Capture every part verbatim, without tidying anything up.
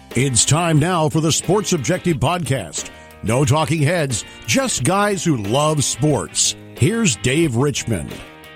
It's time now for the Sports Objective Podcast. No talking heads, just guys who love sports. Here's Dave Richmond.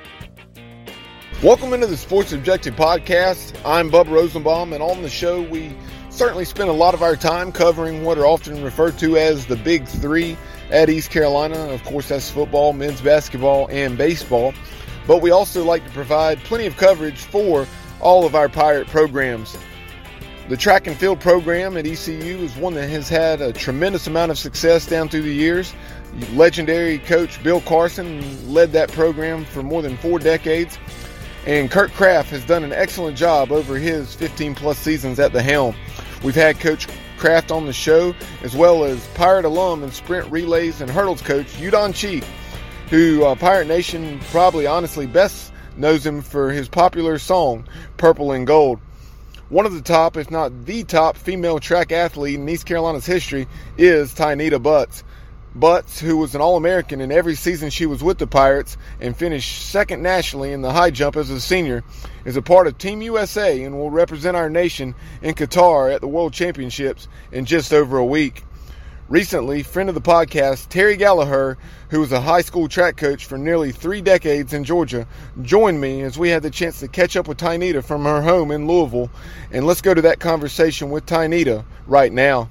Welcome into the Sports Objective Podcast. I'm Bubba Rosenbaum, and on the show we certainly spend a lot of our time covering what are often referred to as the Big Three at East Carolina. Of course, that's football, men's basketball, and baseball. But we also like to provide plenty of coverage for all of our Pirate programs. The track and field program at E C U is one that has had a tremendous amount of success down through the years. Legendary coach Bill Carson led that program for more than four decades. And Kurt Kraft has done an excellent job over his fifteen plus seasons at the helm. We've had Coach Kraft on the show, as well as Pirate alum and sprint relays and hurdles coach Udon Cheek, who uh, Pirate Nation probably honestly best knows him for his popular song, Purple and Gold. One of the top, if not the top, female track athlete in East Carolina's history is Tynita Butts. Butts, who was an All-American in every season she was with the Pirates and finished second nationally in the high jump as a senior, is a part of Team U S A and will represent our nation in Qatar at the World Championships in just over a week. Recently, friend of the podcast, Terry Gallagher, who was a high school track coach for nearly three decades in Georgia, joined me as we had the chance to catch up with Tynita from her home in Louisville. And let's go to that conversation with Tynita right now.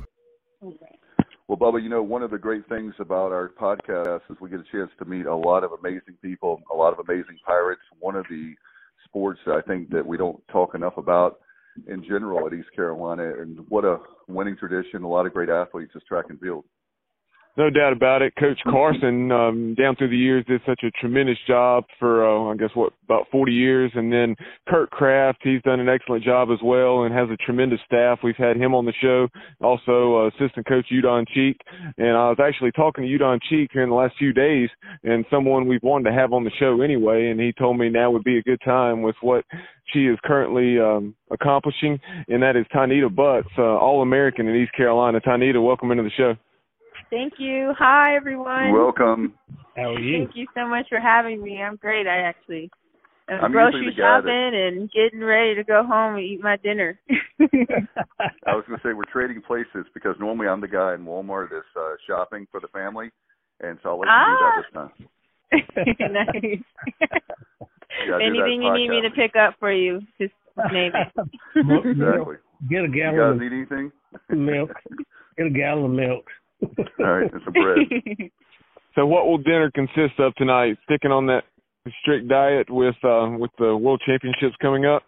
Well, Bubba, you know, one of the great things about our podcast is we get a chance to meet a lot of amazing people, a lot of amazing Pirates. One of the sports that I think that we don't talk enough about in general at East Carolina, and what a winning tradition, a lot of great athletes is track and field. No doubt about it. Coach Carson, um, down through the years, did such a tremendous job for, uh, I guess, what, about forty years. And then Kurt Kraft, he's done an excellent job as well and has a tremendous staff. We've had him on the show. Also, uh, assistant coach Udon Cheek. And I was actually talking to Udon Cheek here in the last few days, and someone we've wanted to have on the show anyway. And he told me now would be a good time with what she is currently um, accomplishing, and that is Tynita Butts, uh, All-American in East Carolina. Tynita, welcome into the show. Thank you. Hi, everyone. Welcome. How are you? Thank you so much for having me. I'm great. I actually am I'm grocery shopping that... and getting ready to go home and eat my dinner. I was going to say we're trading places because normally I'm the guy in Walmart that's uh, shopping for the family, and so I'll let you ah. do that this time. Nice. Anything you need me to podcast. pick up for you, just name it. Exactly. Get a gallon You guys of need anything? milk. Get a gallon of milk. All right, and some bread. So what will dinner consist of tonight? Sticking on that strict diet with uh, with the World Championships coming up?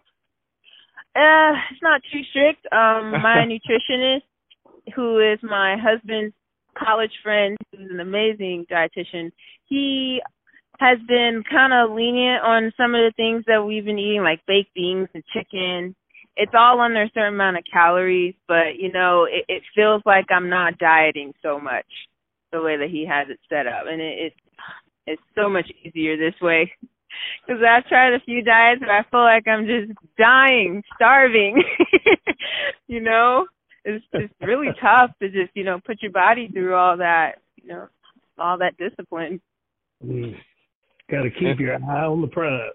Uh, it's not too strict. Um, my nutritionist, who is my husband's college friend, who's an amazing dietitian, he has been kind of lenient on some of the things that we've been eating, like baked beans and chicken. It's all under a certain amount of calories, but, you know, it, it feels like I'm not dieting so much the way that he has it set up. And it, it's, it's so much easier this way. Because I've tried a few diets, but I feel like I'm just dying, starving. You know, it's it's really tough to just, you know, put your body through all that, you know, all that discipline. Mm. Got to keep your eye on the prize.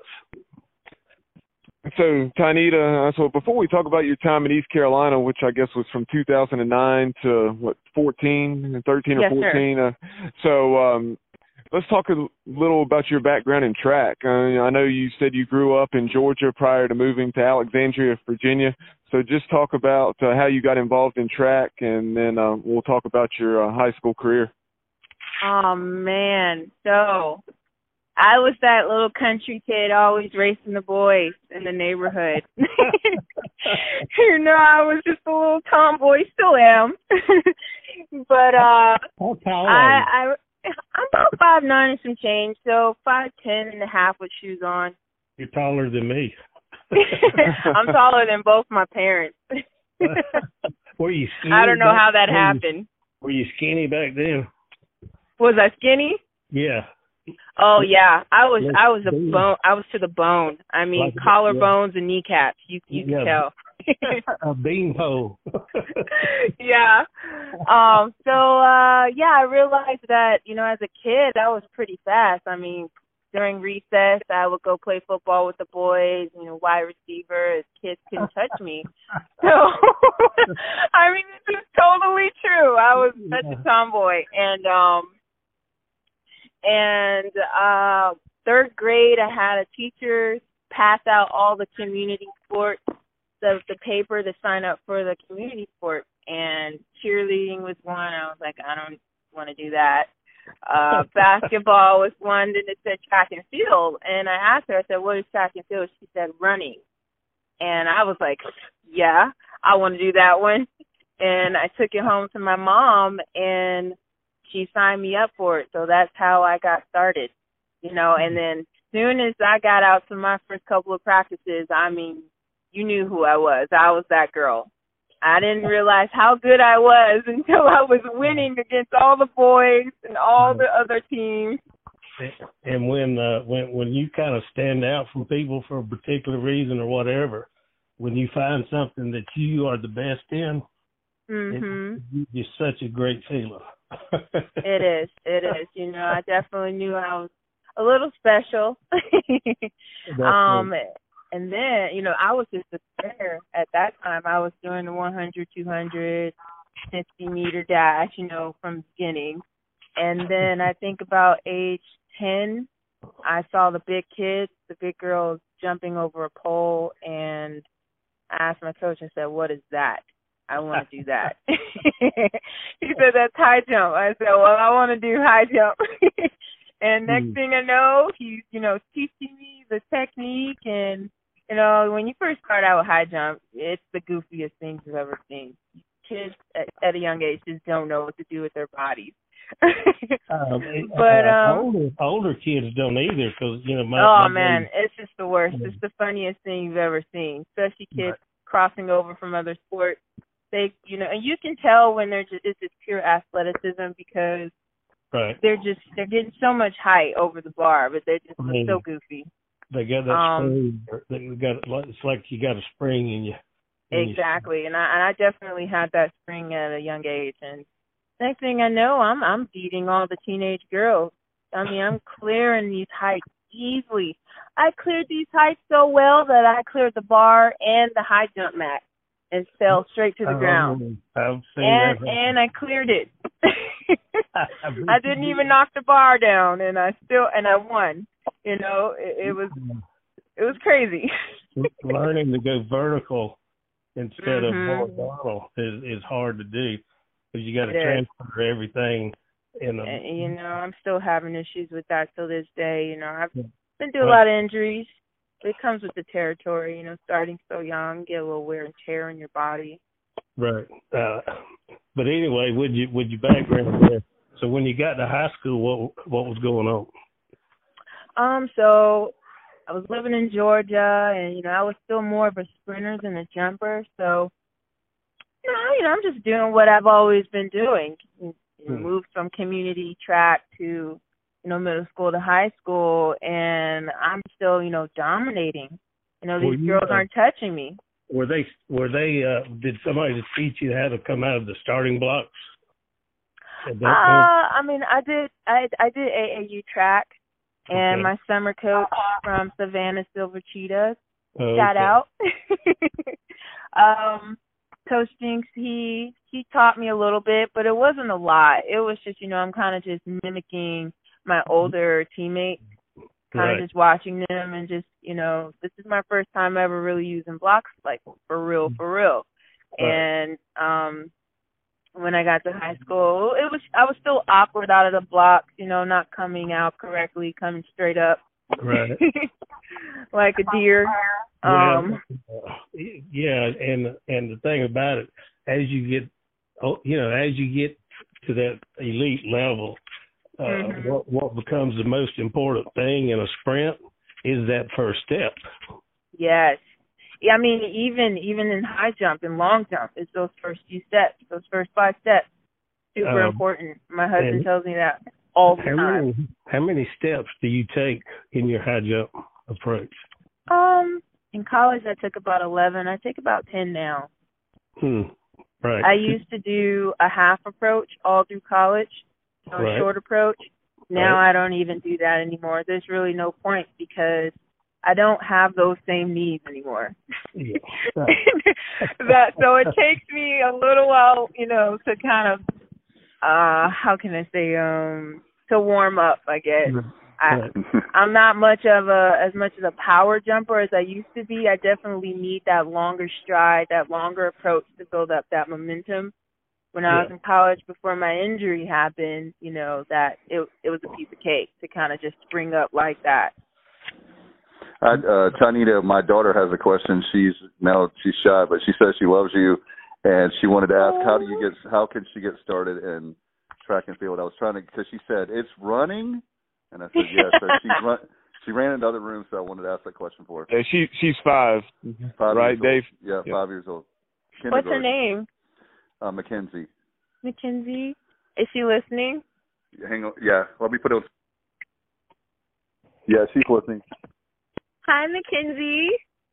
So, Tynita, uh, so before we talk about your time in East Carolina, which I guess was from two thousand nine to, what, fourteen, thirteen or yes, fourteen. Uh, so um, let's talk a little about your background in track. Uh, I know you said you grew up in Georgia prior to moving to Alexandria, Virginia. So just talk about uh, how you got involved in track, and then uh, we'll talk about your uh, high school career. Oh, man. So I was that little country kid always racing the boys in the neighborhood. You know, I was just a little tomboy, still am. But uh, How tall I, are you? I, I'm about five nine and some change, so five ten and a half with shoes on. You're taller than me. I'm taller than both my parents. Were you skinny? I don't know back- how that were you- happened. Were you skinny back then? Was I skinny? Yeah. Oh yeah, I was. Like I was a bean. bone. I was to the bone. I mean, Like- collarbones and kneecaps. You you can Yeah. tell. A beanpole. Yeah. Um. So uh, yeah, I realized that, you know, as a kid, I was pretty fast. I mean, during recess, I would go play football with the boys, you know, wide receiver, as kids couldn't touch me. So, I mean, this is totally true. I was such a tomboy. And, um, and, uh, third grade, I had a teacher pass out all the community sports, the, the paper to sign up for the community sports. And cheerleading was one. I was like, I don't want to do that. Uh, basketball was one. Then it said track and field. And I asked her, I said, what is track and field? She said, running. And I was like, yeah, I want to do that one. And I took it home to my mom, and she signed me up for it. So that's how I got started, you know. And then as soon as I got out to my first couple of practices, I mean, you knew who I was. I was that girl. I didn't realize how good I was until I was winning against all the boys and all the other teams. And when uh, when when you kind of stand out from people for a particular reason or whatever, when you find something that you are the best in, mm-hmm. it, it's such a great feeling. It is. It is. You know, I definitely knew I was a little special. um. Great. And then, you know, I was just a sprinter at that time. I was doing the one hundred, two hundred, fifty meter dash, you know, from the beginning. And then I think about age ten, I saw the big kids, the big girls jumping over a pole, and I asked my coach, I said, what is that? I want to do that. He said, that's high jump. I said, well, I want to do high jump. And next mm. thing I know, he's, you know, teaching me the technique. And you know, when you first start out with high jump, it's the goofiest things you've ever seen. Kids at, at a young age just don't know what to do with their bodies. um, but um, older, older kids don't either, because you know. My, oh my man, baby, it's just the worst. It's the funniest thing you've ever seen, especially kids right. crossing over from other sports. They, you know, and you can tell when they're just it's just pure athleticism because right. they're just they're getting so much height over the bar, but they're just I mean, so goofy. They got that um, spring. They got it's like you got a spring in you. In exactly, you. and I and I definitely had that spring at a young age. And next thing I know, I'm I'm beating all the teenage girls. I mean, I'm clearing these heights easily. I cleared these heights so well that I cleared the bar and the high jump mat and fell straight to the oh, ground. I've seen and that. and I cleared it. I didn't even knock the bar down, and I still and I won. You know, it, it was it was crazy. Learning to go vertical instead mm-hmm. of horizontal is is hard to do because you got to transfer everything. In a, and, you know, I'm still having issues with that till this day. You know, I've been through a lot of injuries. It comes with the territory. You know, starting so young, get a little wear and tear in your body. Right. Uh, but anyway, would you would you background there? So when you got to high school, what what was going on? Um, so I was living in Georgia, and you know, I was still more of a sprinter than a jumper. So, you know, you know, I'm just doing what I've always been doing. You know, hmm. Moved from community track to, you know, middle school to high school, and I'm still, you know, dominating. You know, these you, girls uh, aren't touching me. Were they? Were they? Uh, did somebody teach you how to come out of the starting blocks? Uh, I mean, I did. I I did A A U track. And okay. my summer coach from Savannah Silver Cheetahs, oh, shout okay. out. um, Coach Jinx, he he taught me a little bit, but it wasn't a lot. It was just, you know, I'm kind of just mimicking my older teammates, kind of right. just watching them and just, you know, this is my first time ever really using blocks, like for real, for real. Right. And um. when I got to high school, it was I was still awkward out of the blocks, you know, not coming out correctly, coming straight up, right, like a deer. Um, well, yeah, and and the thing about it, as you get, you know, as you get to that elite level, uh, mm-hmm. what what becomes the most important thing in a sprint is that first step. Yes. Yeah, I mean, even even in high jump and long jump, it's those first few steps, those first five steps, super um, important. My husband tells me that all the how time. Many, how many steps do you take in your high jump approach? Um, in college, I took about eleven. I take about ten now. Hmm. Right. I used to do a half approach all through college, a right. short approach. now right. I don't even do that anymore. There's really no point because I don't have those same needs anymore. Yeah. that, so it takes me a little while, you know, to kind of, uh, how can I say, um, to warm up, I guess. I, I'm not much of a, as much as a power jumper as I used to be. I definitely need that longer stride, that longer approach to build up that momentum. When I was yeah. in college before my injury happened, you know, that it it was a piece of cake to kind of just spring up like that. I, uh, Tanita, my daughter has a question. She's now she's shy, but she says she loves you, and she wanted to ask, how do you get, how can she get started in track and field? I was trying to, because she said it's running, and I said yes. So she run, she ran into other rooms, so I wanted to ask that question for her. Yeah, she she's five, five right, Dave? Yeah, five years old. What's her name? Uh, Mackenzie. Mackenzie. Is she listening? Hang on. Yeah, let me put it on. Yeah, she's listening. Hi, Mackenzie.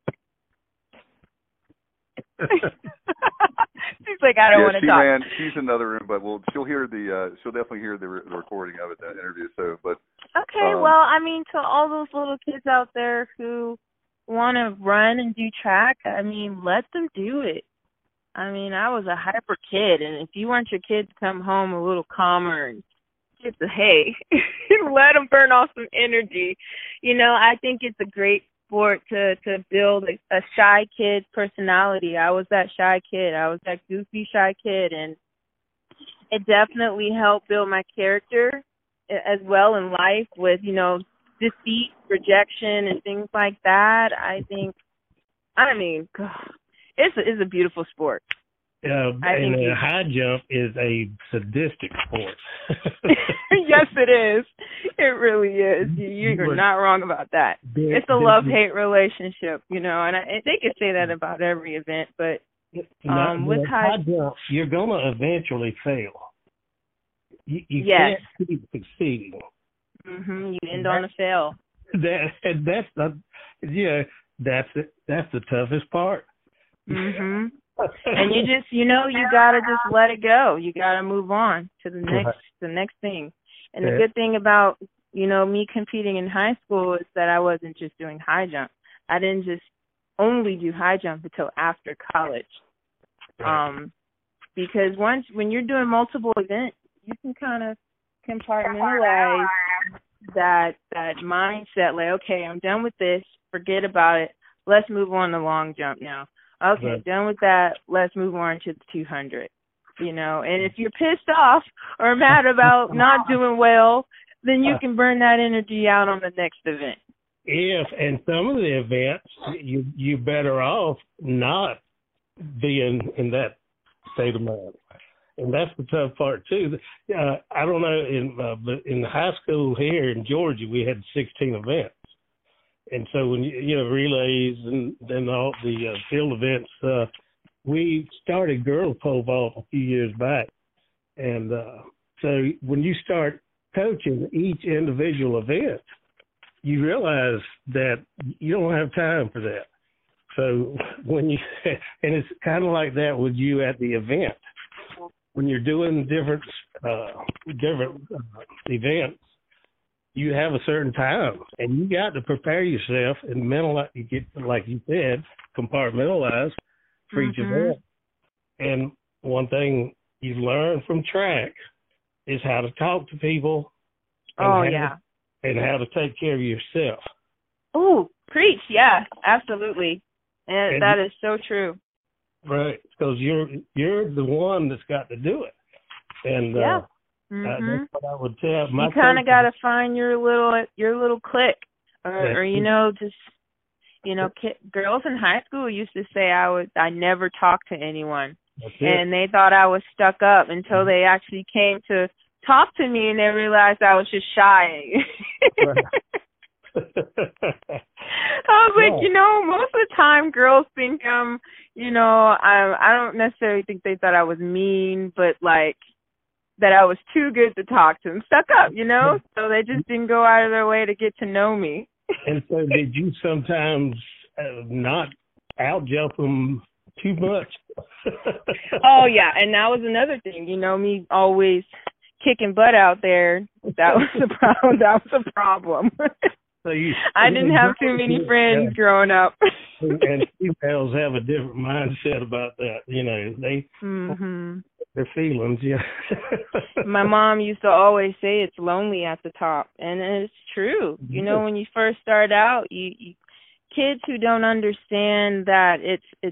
She's like, I don't yeah, want to she talk. Ran, she's in another room, but well, she'll hear the. Uh, she'll definitely hear the, re- the recording of it, that interview. So, but. Okay, um, well, I mean, to all those little kids out there who want to run and do track, I mean, let them do it. I mean, I was a hyper kid, and if you want your kid to come home a little calmer and just a hey, let them burn off some energy. You know, I think it's a great sport to to build a, a shy kid's personality. I was that shy kid. I was that goofy shy kid, and it definitely helped build my character as well in life with, you know, defeat, rejection, and things like that. I think, I mean, God, it's a, it's a beautiful sport. Uh, and a high jump is a sadistic sport. Yes, it is. It really is. You, you're not wrong about that. It's a love-hate relationship, you know, and I, they could say that about every event, but um, with high, high jump, you're going to eventually fail. You, you yes. can't keep succeeding. Mm-hmm. You end on a fail. That that's the yeah. That's it. That's the toughest part. Mhm. And you just, you know, you gotta just let it go. You gotta move on to the next, the next thing. And the good thing about, you know, me competing in high school is that I wasn't just doing high jump. I didn't just only do high jump until after college. Um, because once when you're doing multiple events, you can kind of compartmentalize that that mindset. Like, okay, I'm done with this. Forget about it. Let's move on to long jump now. Okay, right. Done with that. Let's move on to the two hundred. You know, and if you're pissed off or mad about not doing well, then you can burn that energy out on the next event. If and some of the events, you you better off not being in that state of mind, and that's the tough part too. Uh, I don't know, in uh, but in the high school here in Georgia, we had sixteen events. And so when, you, you know, relays and then all the uh, field events, uh, we started girls pole vault a few years back. And uh, so when you start coaching each individual event, you realize that you don't have time for that. So when you, and it's kind of like that with you at the event. When you're doing different, uh, different uh, events, you have a certain time, and you got to prepare yourself and mental, you get, like you said, compartmentalize for each mm-hmm. event. And one thing you learn from track is how to talk to people. And oh, how yeah. To, and how to take care of yourself. Oh, preach. Yeah, absolutely. And, and that is so true. Right, because you're, you're the one that's got to do it. And yeah. Uh, Mm-hmm. Uh, that's what I would tell. My you kind of got to find your little your little clique, or, or you know, just you know, ki- girls in high school used to say I was I never talked to anyone, and they thought I was stuck up until they actually came to talk to me, and they realized I was just shy. I was like, yeah. you know, most of the time girls think um, you know, I I don't necessarily think they thought I was mean, but like. That I was too good to talk to and stuck up, you know? So they just didn't go out of their way to get to know me. And so did you sometimes uh, not out-jump them too much? Oh, yeah. And that was another thing, you know, me always, kicking butt out there, that was the problem. That was a problem. So you, I didn't have too many friends growing up. And females have a different mindset about that. You know, they mm-hmm. their feelings. Yeah. My mom used to always say it's lonely at the top, and it's true. You know, when you first start out, you, you kids who don't understand that it's it's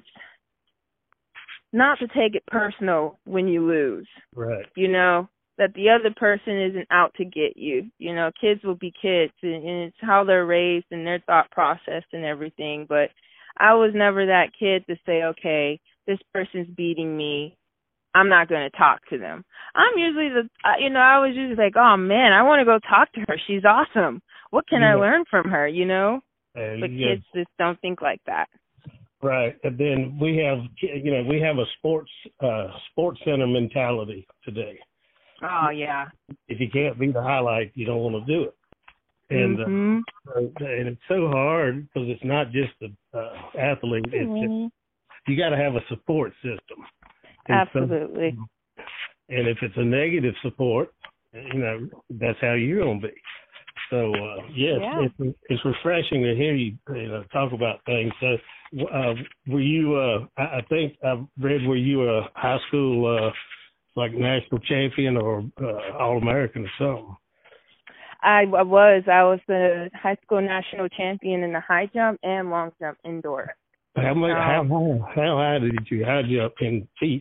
not to take it personal when you lose. Right. You know, that the other person isn't out to get you. You know, kids will be kids, and, and it's how they're raised and their thought process and everything. But I was never that kid to say, okay, this person's beating me, I'm not going to talk to them. I'm usually the, you know, I was usually like, oh, man, I want to go talk to her. She's awesome. What can yeah. I learn from her, you know? Uh, but yeah. kids just don't think like that. Right. And then we have, you know, we have a sports uh, sports center mentality today. Oh, yeah. If you can't be the highlight, you don't want to do it. And mm-hmm. uh, and it's so hard because it's not just the uh, athlete. It's mm-hmm. just, you got to have a support system. And absolutely. So, and if it's a negative support, you know, that's how you're going to be. So, uh, yes, yeah. it's, it's refreshing to hear you, you know, talk about things. So, uh, were you, uh, I, I think I read, were you a high school, uh, like national champion or uh, All-American or something? I, I was. I was the high school national champion in the high jump and long jump indoor. How much? Um, how high? How high did you high jump in feet?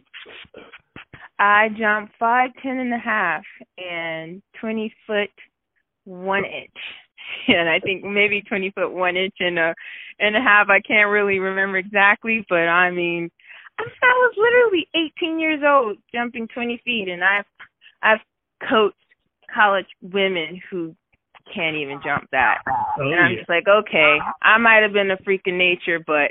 I jumped five ten and a half and twenty foot one inch, and I think maybe twenty foot one inch and a and a half. I can't really remember exactly, but I mean, I was literally eighteen years old jumping twenty feet, and I've I've coached college women who can't even jump that. Oh, and I'm yeah. just like, okay, I might have been a freak of nature, but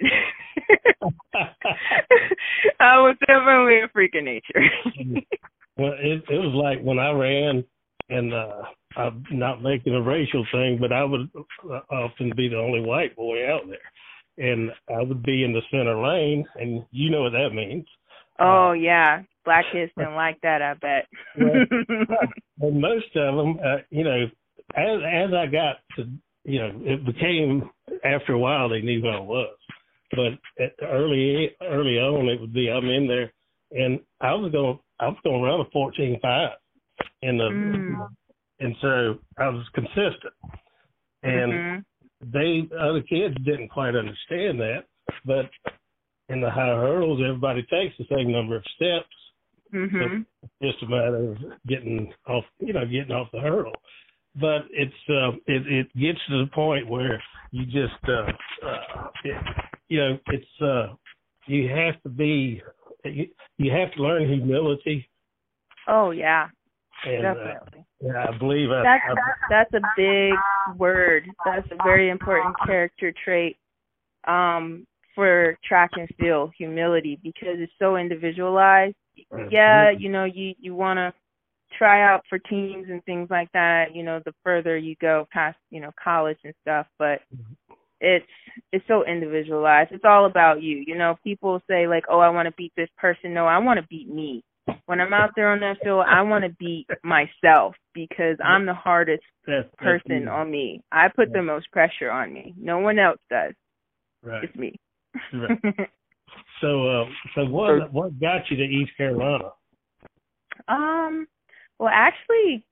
I was definitely a freak of nature. Well, it, it was like when I ran, and uh, I'm not making a racial thing, but I would often be the only white boy out there. And I would be in the center lane, and you know what that means. Oh, uh, yeah. Black kids don't like that, I bet. Well, and most of them, uh, you know, as as I got to, you know, it became, after a while, they knew who I was. But at early early on, it would be, I'm in there, and I was going I was going to run a fourteen five. In the, mm. And so I was consistent. And mm-hmm. they, other kids didn't quite understand that, but in the high hurdles, everybody takes the same number of steps. Mm-hmm. So it's just a matter of getting off, you know, getting off the hurdle. But it's uh, it it gets to the point where you just uh, uh it, you know it's uh you have to be you, you have to learn humility. Oh yeah, and, definitely. Uh, yeah, I believe I, that's I, that's a big word. That's a very important character trait um, for track and field, humility, because it's so individualized. Yeah, you know, you you want to try out for teams and things like that, you know, the further you go past, you know, college and stuff, but it's it's so individualized. It's all about you. You know, people say like, oh, I want to beat this person. No, I want to beat me. When I'm out there on that field, I want to beat myself because I'm the hardest that's, that's person me. on me. I put the most pressure on me. No one else does. Right. It's me. Right. So, uh, so what what got you to East Carolina? Um. Well, actually,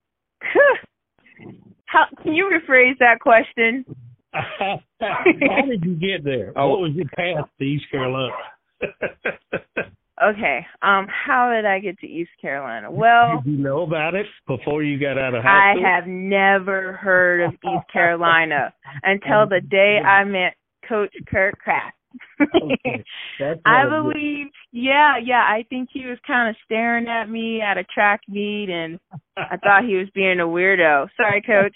how can you rephrase that question? How did you get there? Oh. What was your path to East Carolina? Okay. Um. How did I get to East Carolina? Well, did you know about it before you got out of high school? I have never heard of East Carolina until the day I met Coach Kurt Kraft. Okay. That's I believe, yeah, yeah. I think he was kind of staring at me at a track meet, and I thought he was being a weirdo. Sorry, Coach.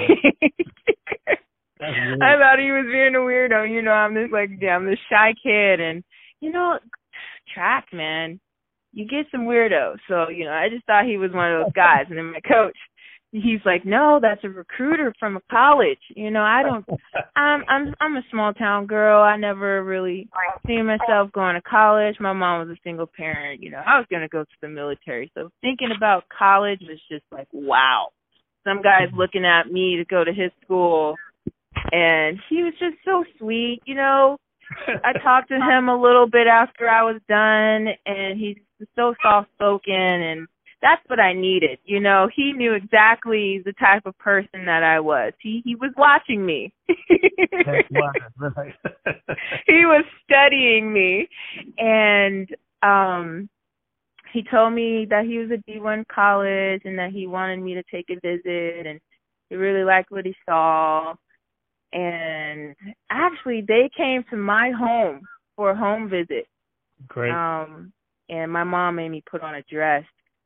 I thought he was being a weirdo. You know, I'm this like, yeah, I'm this shy kid, and you know, track, man, you get some weirdos. So you know, I just thought he was one of those guys. And then my coach, he's like, no, that's a recruiter from a college. You know, I don't, I'm, I'm, I'm a small town girl. I never really seen myself going to college. My mom was a single parent. You know, I was going to go to the military. So thinking about college was just like, wow. Some guy's looking at me to go to his school, and he was just so sweet. You know, I talked to him a little bit after I was done, and he's so soft-spoken, and that's what I needed. You know, he knew exactly the type of person that I was. He he was watching me. That's why, right. He was studying me, and um, he told me that he was at D one college and that he wanted me to take a visit, and he really liked what he saw. And actually, they came to my home for a home visit. Great. Um, and my mom made me put on a dress.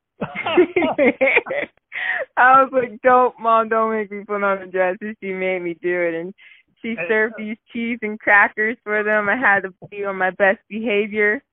I was like, don't, Mom, don't make me put on a dress. And she made me do it. And she served these cheese and crackers for them. I had to be on my best behavior.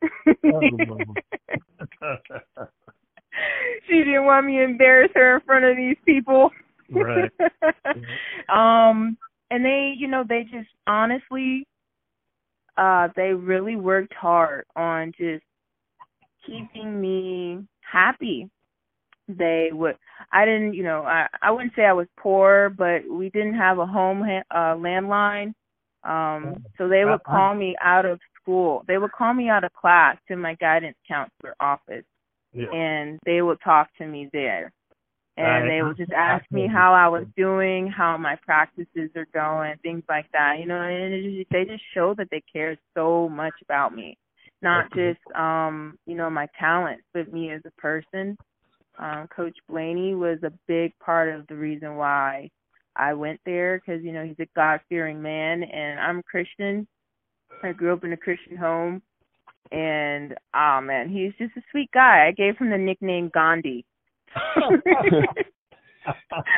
She didn't want me to embarrass her in front of these people. Right. um, and they, you know, they just honestly, uh, they really worked hard on just keeping me happy. They would, I didn't, you know, I, I wouldn't say I was poor, but we didn't have a home uh, landline. Um, so they would call me out of school. They would call me out of class to my guidance counselor office, yeah. And they would talk to me there. And they would just ask me how I was doing, how my practices are going, things like that. You know, and it just, they just show that they cared so much about me. Not just, um, you know, my talent, but me as a person. Um, Coach Blaney was a big part of the reason why I went there, because, you know, he's a God-fearing man, and I'm Christian. I grew up in a Christian home, and, oh, man, he's just a sweet guy. I gave him the nickname Gandhi. So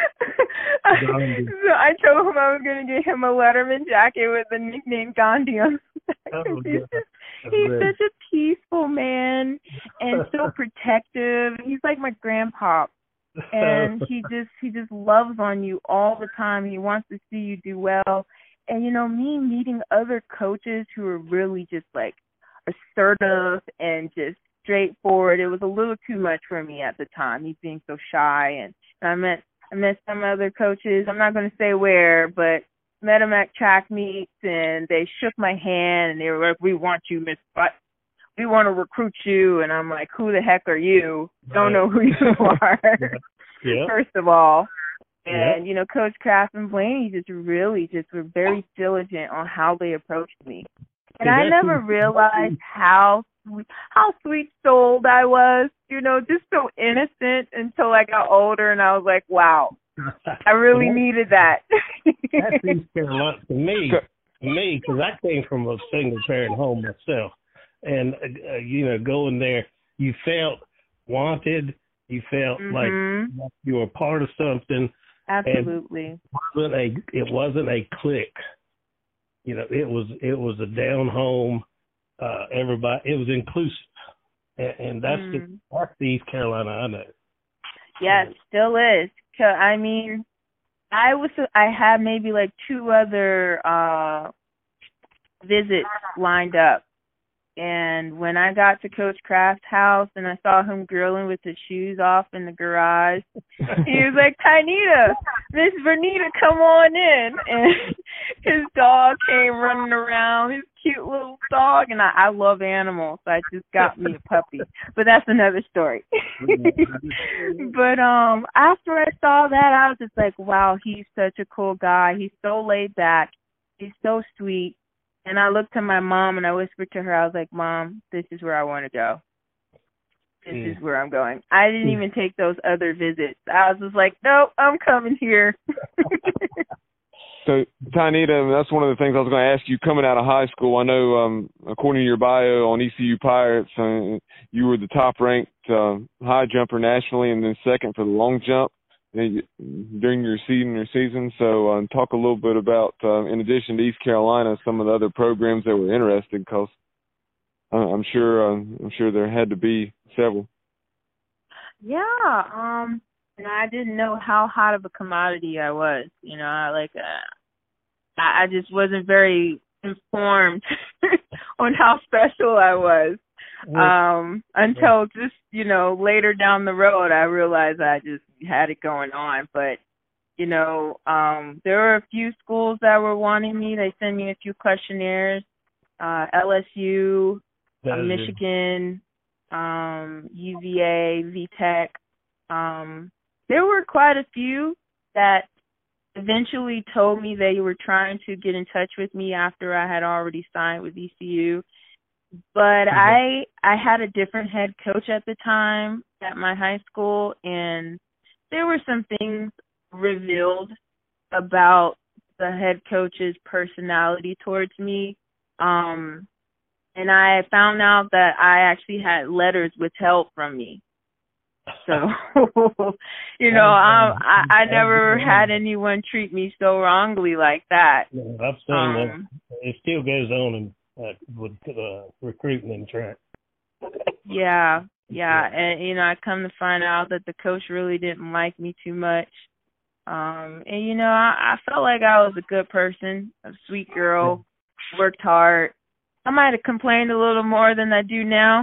I told him I was going to get him a Letterman jacket with the nickname Gandhi on the back. Oh, he's just, he's such a peaceful man and so protective. He's like my grandpa, and he just he just loves on you all the time. He wants to see you do well. And you know, me meeting other coaches who are really just like assertive and just straightforward, it was a little too much for me at the time. He's being so shy, and I met I met some other coaches. I'm not going to say where, but met them at track meets, and they shook my hand, and they were like, "We want you, Miss Butt. We want to recruit you." And I'm like, "Who the heck are you? Don't know who you are." Yeah. First of all, and yeah. you know, Coach Kraft and Blaney just really just were very diligent on how they approached me, and I never realized how how sweet-souled I was. You know, just so innocent until I got older, and I was like, "Wow, I really needed that." That's East Carolina to me, to me, because I came from a single-parent home myself, and uh, you know, going there, you felt wanted. You felt mm-hmm. like you were part of something. Absolutely. And it wasn't a it wasn't a clique. You know, it was it was a down home. Uh, everybody, it was inclusive, and, and that's mm. the that's the East Carolina I know. Yes, yeah, still is. I mean, I was I had maybe like two other uh, visits lined up. And when I got to Coach Kraft's house and I saw him grilling with his shoes off in the garage, he was like, "Tainita, Miss Vernita, come on in." And his dog came running around, his cute little dog. And I, I love animals, so I just got me a puppy. But that's another story. But um, after I saw that, I was just like, wow, he's such a cool guy. He's so laid back. He's so sweet. And I looked to my mom and I whispered to her, I was like, "Mom, this is where I want to go. This mm. is where I'm going." I didn't mm. even take those other visits. I was just like, "Nope, I'm coming here." So, Tainita, that's one of the things I was going to ask you coming out of high school. I know, um, according to your bio on E C U Pirates, uh, you were the top-ranked uh, high jumper nationally and then second for the long jump during your senior season. So um, talk a little bit about, uh, in addition to East Carolina, some of the other programs that were interested, because uh, I'm sure uh, I'm sure there had to be several. Yeah, um, you know, I didn't know how hot of a commodity I was. You know, I like uh, I, I just wasn't very informed on how special I was. Um, until just, you know, later down the road, I realized I just had it going on. But, you know, um, there were a few schools that were wanting me. They sent me a few questionnaires, uh, L S U, uh, Michigan, um, U V A, V TEC. Um, there were quite a few that eventually told me they were trying to get in touch with me after I had already signed with E C U. But mm-hmm. I I had a different head coach at the time at my high school, and there were some things revealed about the head coach's personality towards me. Um, and I found out that I actually had letters withheld from me. So, you know, um, I, I never had anyone treat me so wrongly like that. Yeah, I've seen um, that. It still goes on in Uh, with uh, recruiting and track. Yeah, yeah, and you know, I come to find out that the coach really didn't like me too much. Um, and you know, I, I felt like I was a good person, a sweet girl, worked hard. I might have complained a little more than I do now.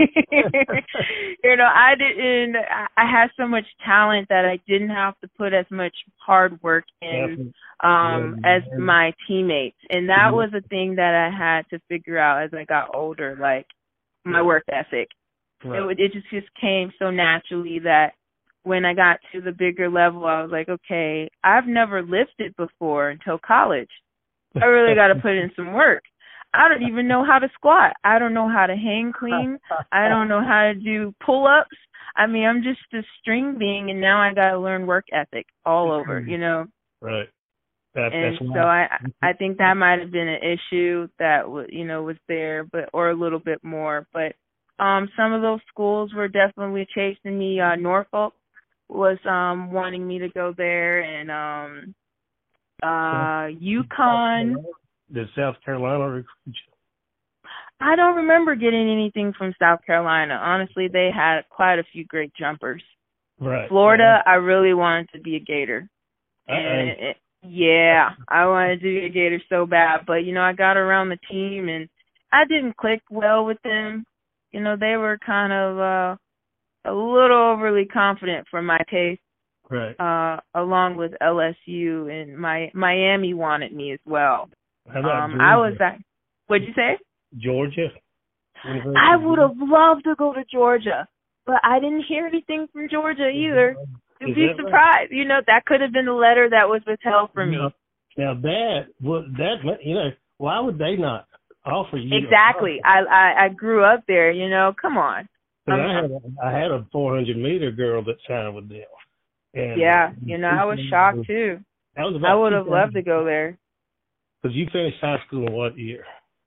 You know, I didn't. I had so much talent that I didn't have to put as much hard work in um, as my teammates, and that was a thing that I had to figure out as I got older. Like my work ethic, right. it, it just just came so naturally that when I got to the bigger level, I was like, okay, I've never lifted before until college. I really got to put in some work. I don't even know how to squat. I don't know how to hang clean. I don't know how to do pull-ups. I mean, I'm just a string being, and now I got to learn work ethic all over, you know. Right. That, and that's so I I think that might have been an issue that, you know, was there, but or a little bit more. But um, some of those schools were definitely chasing me. Uh, Norfolk was um, wanting me to go there, and um, uh, UConn. Did South Carolina recruit you? I don't remember getting anything from South Carolina. Honestly, they had quite a few great jumpers. Right. Florida, I really wanted to be a Gator. Uh-oh. And it, yeah, I wanted to be a Gator so bad. But, you know, I got around the team, and I didn't click well with them. You know, they were kind of uh, a little overly confident for my taste. Right. Uh, along with L S U, and my Miami wanted me as well. How about um, I was at, what'd you say? Georgia? University I would have loved to go to Georgia, but I didn't hear anything from Georgia either. You'd be surprised. Right? You know, that could have been the letter that was withheld from now, me. Now that, well, that, you know, why would they not offer you? Exactly. I, I I grew up there, you know, come on. Um, I, had a, I had a four hundred meter girl that signed with them. And, yeah, you know, I was shocked too. That was I would have loved to go there. Because you finished high school in what year?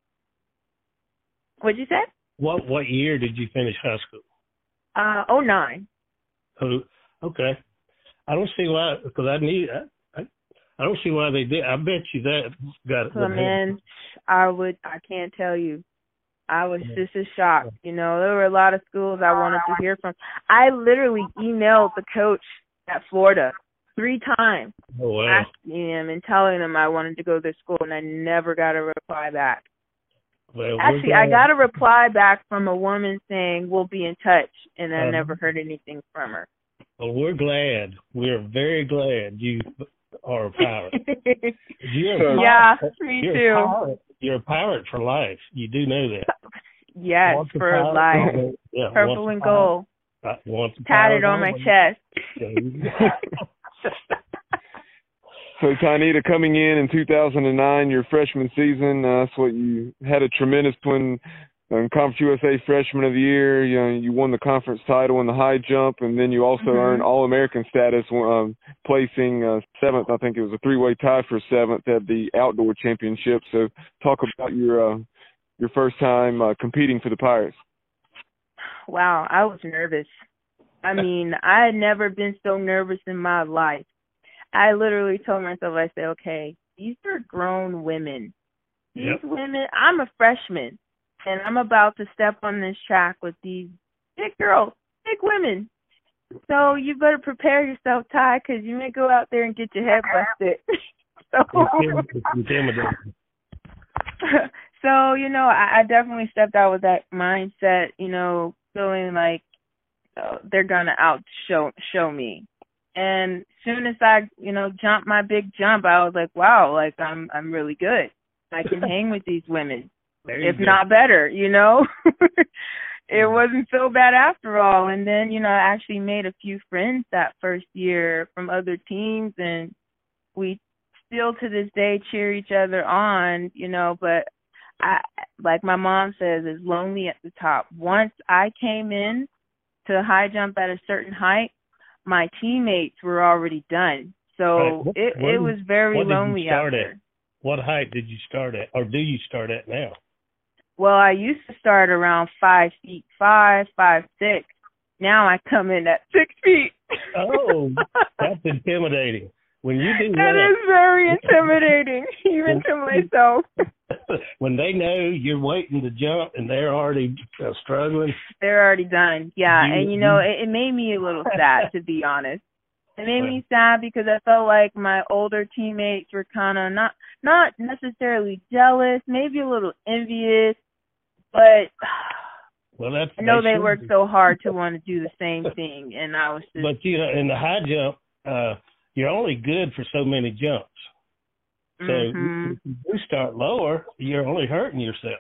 What'd you say? What what year did you finish high school? Uh, oh nine. Oh, okay. I don't see why, because I need, I, I, I don't see why they did. I bet you that got it. Oh, man, I would, I can't tell you. I was yeah. just as shocked. You know, there were a lot of schools I wanted to hear from. I literally emailed the coach at Florida three times, oh, wow. asking him and telling him I wanted to go to their school, and I never got a reply back. Well, Actually, I got a reply back from a woman saying, we'll be in touch, and I um, never heard anything from her. Well, we're glad. We're very glad you are a pirate. You're a yeah, pirate. me You're too. A pirate. You're a pirate for life. You do know that. Yes, once for life. Yeah, purple and gold. Tatted on my chest. So, Tainita, coming in in two thousand nine, your freshman season, uh, that's what you had a tremendous win, um, Conference U S A Freshman of the Year. You know, you won the conference title in the high jump, and then you also mm-hmm. earned All-American status, um, placing uh, seventh. I think it was a three-way tie for seventh at the outdoor championship. So, talk about your uh, your first time uh, competing for the Pirates. Wow, I was nervous. I mean, I had never been so nervous in my life. I literally told myself, I said, okay, these are grown women. These yep. women, I'm a freshman, and I'm about to step on this track with these big girls, big women. So you better prepare yourself, Ty, because you may go out there and get your head busted. so, it's intimidating. So, you know, I, I definitely stepped out with that mindset, you know, feeling like uh, they're going to out show, show me. And as soon as I, you know, jumped my big jump, I was like, wow, like I'm I'm really good. I can hang with these women, if go. not better, you know. It wasn't so bad after all. And then, you know, I actually made a few friends that first year from other teams, and we still to this day cheer each other on, you know, but I, like my mom says, it's lonely at the top. Once I came in to high jump at a certain height, my teammates were already done. So right. what, it, what, it was very what lonely out there. At? What height did you start at, or do you start at now? Well, I used to start around five feet five, five six. Now I come in at six feet. Oh, that's intimidating. When you do that, that is very intimidating, even to myself. When they know you're waiting to jump and they're already uh, struggling, they're already done. Yeah, you, and you know, it, it made me a little sad, to be honest. It made me sad because I felt like my older teammates were kind of not not necessarily jealous, maybe a little envious, but well, that's, I know they, they worked so hard to want to do the same thing, and I was just. But you know, in the high jump, uh, you're only good for so many jumps. So mm-hmm. if you do start lower, you're only hurting yourself.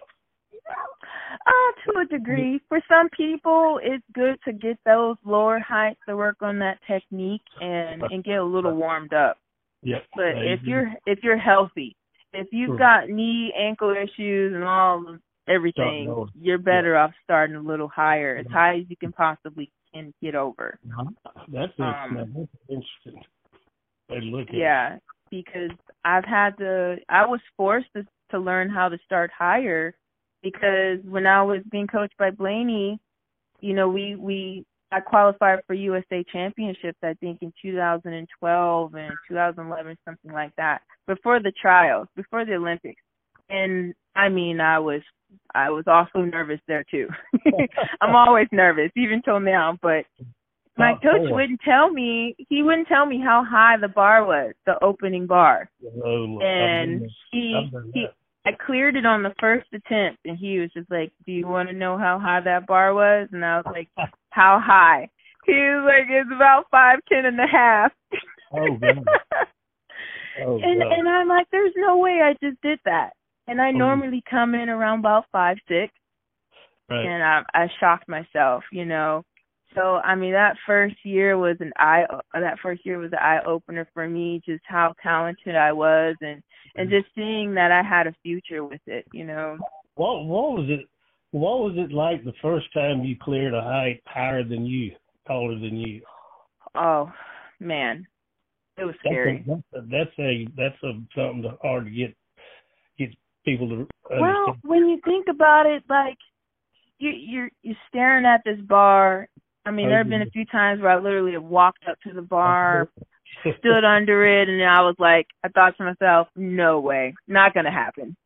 Uh, to a degree. For some people, it's good to get those lower heights to work on that technique and, and get a little warmed up. Yep. But if you're if you're healthy, if you've got knee, ankle issues and all everything, you're better yeah. off starting a little higher, as high as you can possibly can get over. That's, um, that's interesting. They look at yeah, because I've had to. I was forced to to learn how to start higher. Because when I was being coached by Blaney, you know, we, we I qualified for U S A championships, I think, in two thousand twelve and two thousand eleven, something like that, before the trials, before the Olympics. And, I mean, I was I was also nervous there, too. I'm always nervous, even till now. But my coach wouldn't tell me, he wouldn't tell me how high the bar was, the opening bar. Oh, and he he. I cleared it on the first attempt, and he was just like, do you want to know how high that bar was? And I was like, how high? He was like, it's about five ten and a half. Oh, God. Oh, and, God. and I'm like, there's no way I just did that. And I oh. normally come in around about five six, right. and I, I shocked myself, you know. So, I mean, that first year was an eye, that first year was an eye-opener for me, just how talented I was, and, and just seeing that I had a future with it, you know. What what was it? What was it like the first time you cleared a height higher than you, taller than you? Oh, man, it was scary. That's a that's a that's a something hard to get get people to understand. Well, when you think about it, like you you're you're staring at this bar. I mean, there have been a few times where I literally have walked up to the bar, stood under it, and I was like, I thought to myself, no way, not going to happen.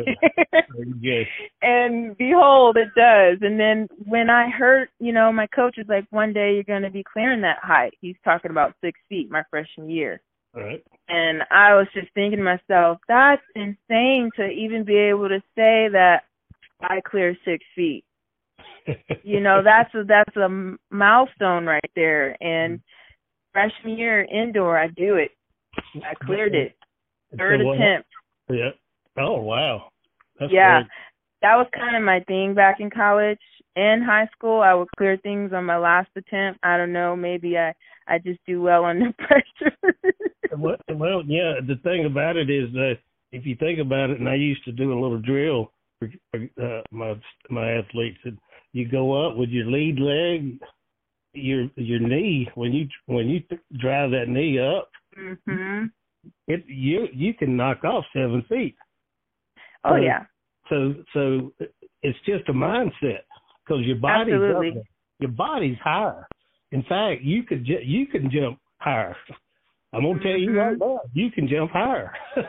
Yes. And behold, it does. And then when I heard, you know, my coach is like, one day you're going to be clearing that height. He's talking about six feet my freshman year. All right. And I was just thinking to myself, that's insane to even be able to say that I clear six feet. You know, that's a, that's a milestone right there. And freshman year indoor, I do it. I cleared it. Third so attempt. Yeah. Oh, wow. That's yeah. great. That was kind of my thing back in college and high school. I would clear things on my last attempt. I don't know. Maybe I, I just do well under pressure. well, well, yeah, the thing about it is that if you think about it, and I used to do a little drill for uh, my my athletes, and you go up with your lead leg, your your knee. When you when you drive that knee up, mm-hmm. it you you can knock off seven feet. Oh so, yeah. So so it's just a mindset because your body's Absolutely. up, your body's higher. In fact, you could ju- you can jump higher. I'm gonna mm-hmm. tell you right now, you can jump higher.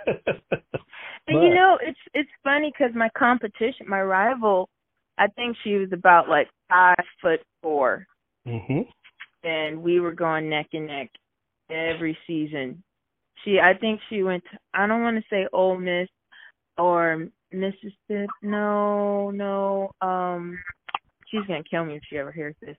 And you know, it's it's funny because my competition, my rival, I think she was about like five foot four. Mm-hmm. and we were going neck and neck every season. She, I think she went to, I don't want to say Ole Miss or Mississippi. No, no. Um, she's gonna kill me if she ever hears this.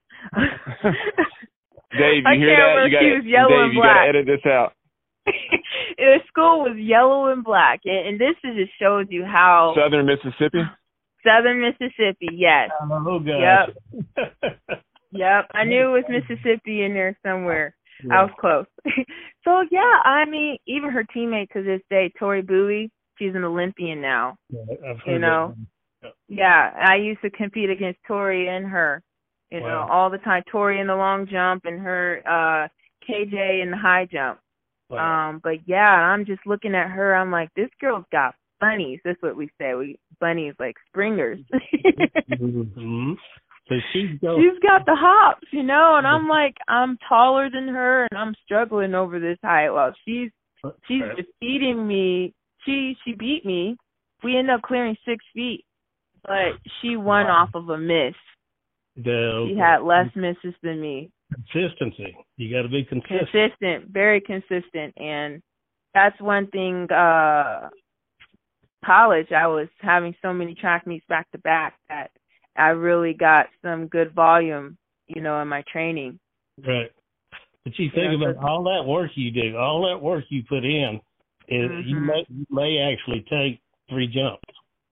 Dave, you I hear can't that? remember You if she gotta, was yellow Dave, and you black. gotta edit this out. The school was yellow and black, and, and this is, just shows you how Southern Mississippi. Southern Mississippi, yes. Oh, God. Yep. Yep. I knew it was Mississippi in there somewhere. Yeah. I was close. So, yeah, I mean, even her teammate to this day, Tori Bowie, she's an Olympian now. Yeah, I've heard you know? that. Yeah, I used to compete against Tori and her, you Wow. know, all the time. Tori in the long jump and her uh, K J in the high jump. Wow. Um, but, yeah, I'm just looking at her. I'm like, this girl's got bunnies. That's what we say. We bunnies like springers. mm-hmm. So she's, go- She's got the hops, you know, and I'm like, I'm taller than her, and I'm struggling over this height. Well, she's she's just beating me. She she beat me. We ended up clearing six feet, but she won Wow. off of a miss. The, She had less misses than me. Consistency. You got to be consistent. Consistent, very consistent, and that's one thing. Uh, college, I was having so many track meets back to back that I really got some good volume, you know, in my training. Right. But you think You know, about so- all that work you do, all that work you put in, is Mhm. you may you may actually take three jumps.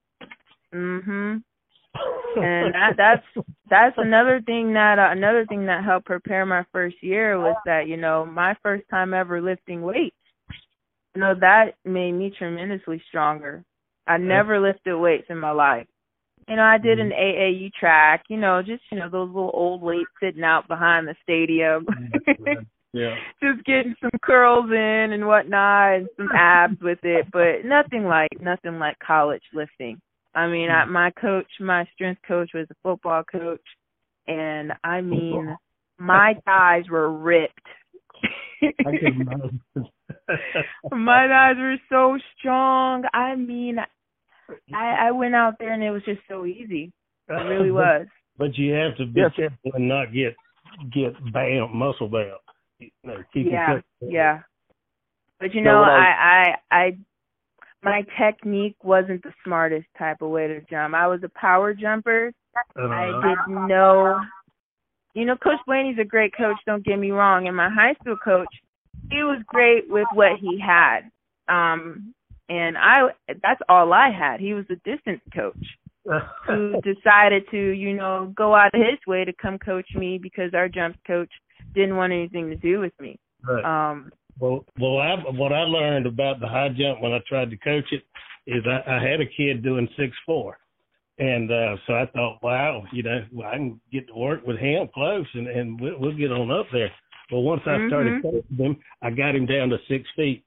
Mhm. And that that's that's another thing that uh, another thing that helped prepare my first year was that, you know, my first time ever lifting weights. You know, that made me tremendously stronger. I never lifted weights in my life. You know, I did an A A U track, you know, just, you know, those little old weights sitting out behind the stadium. Yeah. Just getting some curls in and whatnot and some abs with it, but nothing like nothing like college lifting. I mean, I, my coach, my strength coach was a football coach, and I mean, my thighs were ripped. I can imagine. My thighs were so strong. I mean, I, I went out there and it was just so easy. It really was. But you have to be Yes. careful and not get get bound, muscle bound. You know, keep Yeah, it cut. yeah. But you No, know, when I, I- I, I, my technique wasn't the smartest type of way to jump. I was a power jumper. Uh, I didn't know. You know, Coach Blaney's a great coach, don't get me wrong. And my high school coach, he was great with what he had. Um, and I that's all I had. He was a distance coach who decided to, you know, go out of his way to come coach me because our jump coach didn't want anything to do with me. Right. Um, Well, well, I, what I learned about the high jump when I tried to coach it is I, I had a kid doing six four, and uh, so I thought, wow, you know, well, I can get to work with him close, and, and we'll, we'll get on up there. Well, once I started Mm-hmm. coaching him, I got him down to six feet.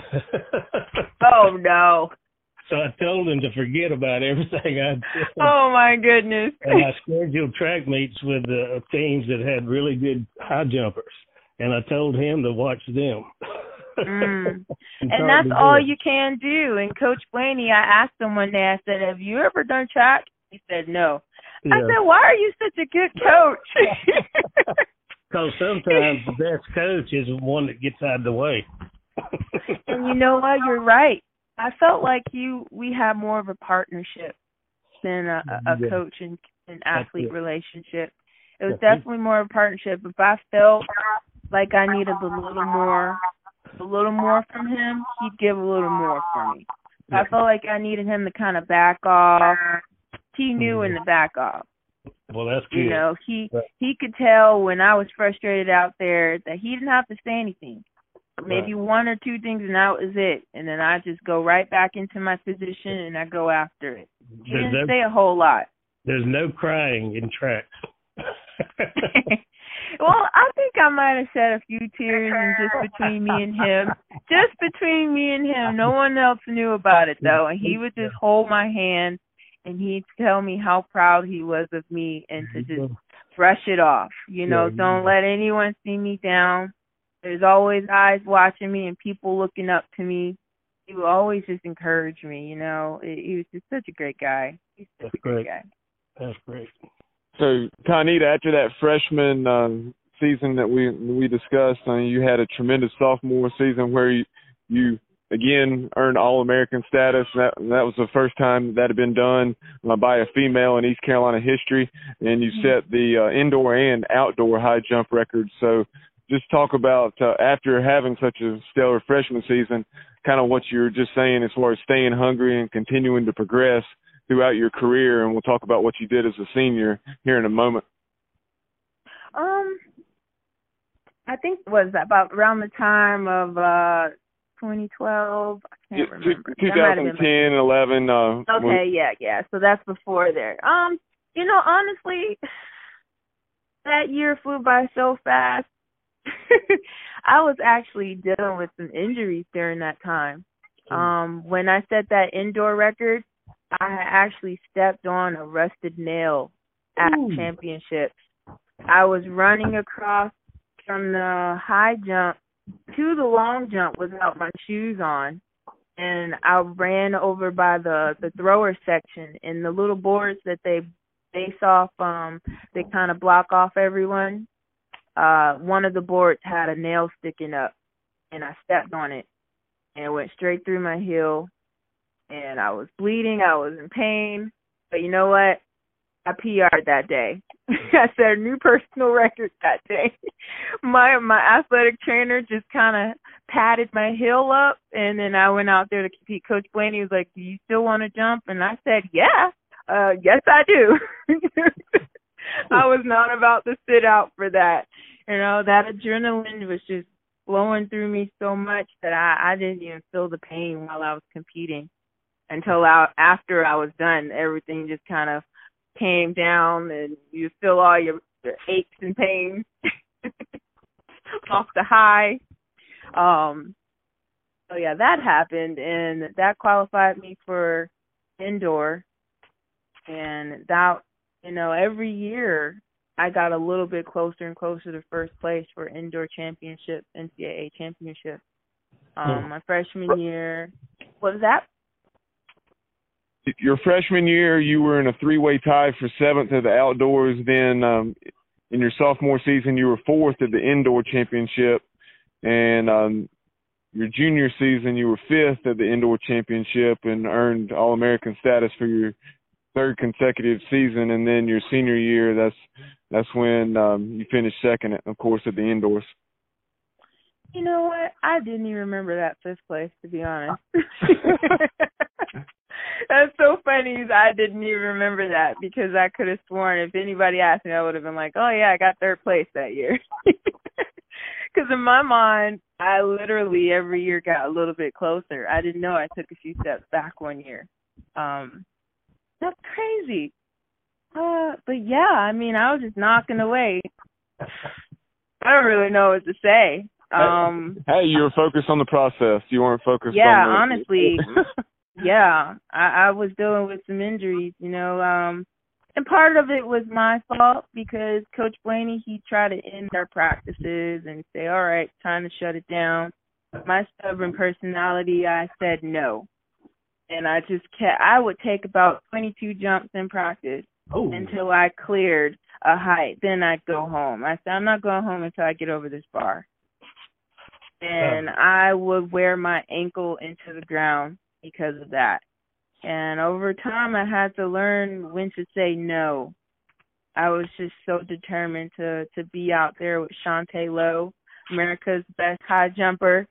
oh, no. So I told him to forget about everything I'd done. Oh, my goodness. And I scheduled track meets with uh, teams that had really good high jumpers, and I told him to watch them. Mm. And And that's all you can do. And Coach Blaney, I asked him one day, I said, have you ever done track? He said, no. I Yeah. said, why are you such a good coach? Because sometimes the best coach is the one that gets out of the way. And you know what? You're right. I felt like you, we had more of a partnership than a, a, a Yeah. coach and an athlete it. relationship. It was That's it. definitely more of a partnership. If I felt like I needed a little more, a little more from him, he'd give a little more for me. If I felt like I needed him to kind of back off, he knew when to back off. Well, that's good. You know, he Right. he could tell when I was frustrated out there that he didn't have to say anything. Maybe Right. one or two things, and that was it. And then I just go right back into my position and I go after it. He There's didn't no, say a whole lot. there's no crying in tracks. Well, I think I might have shed a few tears and just between me and him. Just between me and him. No one else knew about it, though. And he would just hold my hand, and he'd tell me how proud he was of me and to just brush it off. You know, Yeah. don't let anyone see me down. There's always eyes watching me and people looking up to me. He would always just encourage me, you know. He was just such a great guy. He's such That's a great great. guy. That's great. So, Conita, after that freshman um, season that we we discussed. Uh, you had a tremendous sophomore season where you, you again earned All-American status. That that was the first time that had been done uh, by a female in East Carolina history, and you set the uh, indoor and outdoor high jump records. So just talk about uh, after having such a stellar freshman season, kind of what you're just saying as far as staying hungry and continuing to progress throughout your career, and we'll talk about what you did as a senior here in a moment. Um, I think it was about around the time of uh, twenty twelve. I can't yeah, remember. twenty ten, eleven. Uh, okay, when... yeah, yeah. So that's before there. Um, you know, honestly, that year flew by so fast. I was actually dealing with some injuries during that time. Um, when I set that indoor record, I had actually stepped on a rusted nail at Ooh. championships. I was running across from the high jump to the long jump without my shoes on, and I ran over by the, the thrower section, and the little boards that they base off, um, they kind of block off everyone. Uh, one of the boards had a nail sticking up, and I stepped on it, and it went straight through my heel, and I was bleeding. I was in pain, but you know what? I P R'd that day. I set a new personal record that day. My my athletic trainer just kind of patted my heel up, and then I went out there to compete. Coach Blaney was like, "Do you still want to jump?" And I said, "Yeah, uh, yes, I do." I was not about to sit out for that. You know, that adrenaline was just flowing through me so much that I, I didn't even feel the pain while I was competing until I, after I was done. Everything just kind of came down, and you feel all your, your aches and pains off the high. Um, so, yeah, that happened, and that qualified me for indoor. And that, you know, every year I got a little bit closer and closer to first place for indoor championship, N C double A championship. Um, my freshman year, what was that? Your freshman year, you were in a three-way tie for seventh at the outdoors. Then um, in your sophomore season, you were fourth at the indoor championship. And um, your junior season, you were fifth at the indoor championship and earned All-American status for your third consecutive season. And then your senior year, that's that's when um, you finished second, of course, at the indoors. You know what? I didn't even remember that fifth place, to be honest. That's so funny. I didn't even remember that because I could have sworn if anybody asked me, I would have been like, oh, yeah, I got third place that year. Because in my mind, I literally every year got a little bit closer. I didn't know I took a few steps back one year. Um, that's crazy. Uh, but, yeah, I mean, I was just knocking away. I don't really know what to say. Um, hey, you were focused on the process. You weren't focused yeah, on the... honestly. Yeah, I, I was dealing with some injuries, you know, um, and part of it was my fault because Coach Blaney, he tried to end our practices and say, all right, time to shut it down. My stubborn personality, I said no. And I just kept, I would take about twenty-two jumps in practice oh. until I cleared a height. Then I'd go home. I said, I'm not going home until I get over this bar. And I would wear my ankle into the ground because of that. And over time, I had to learn when to say no. I was just so determined to, to be out there with Shantae Lowe, America's best high jumper,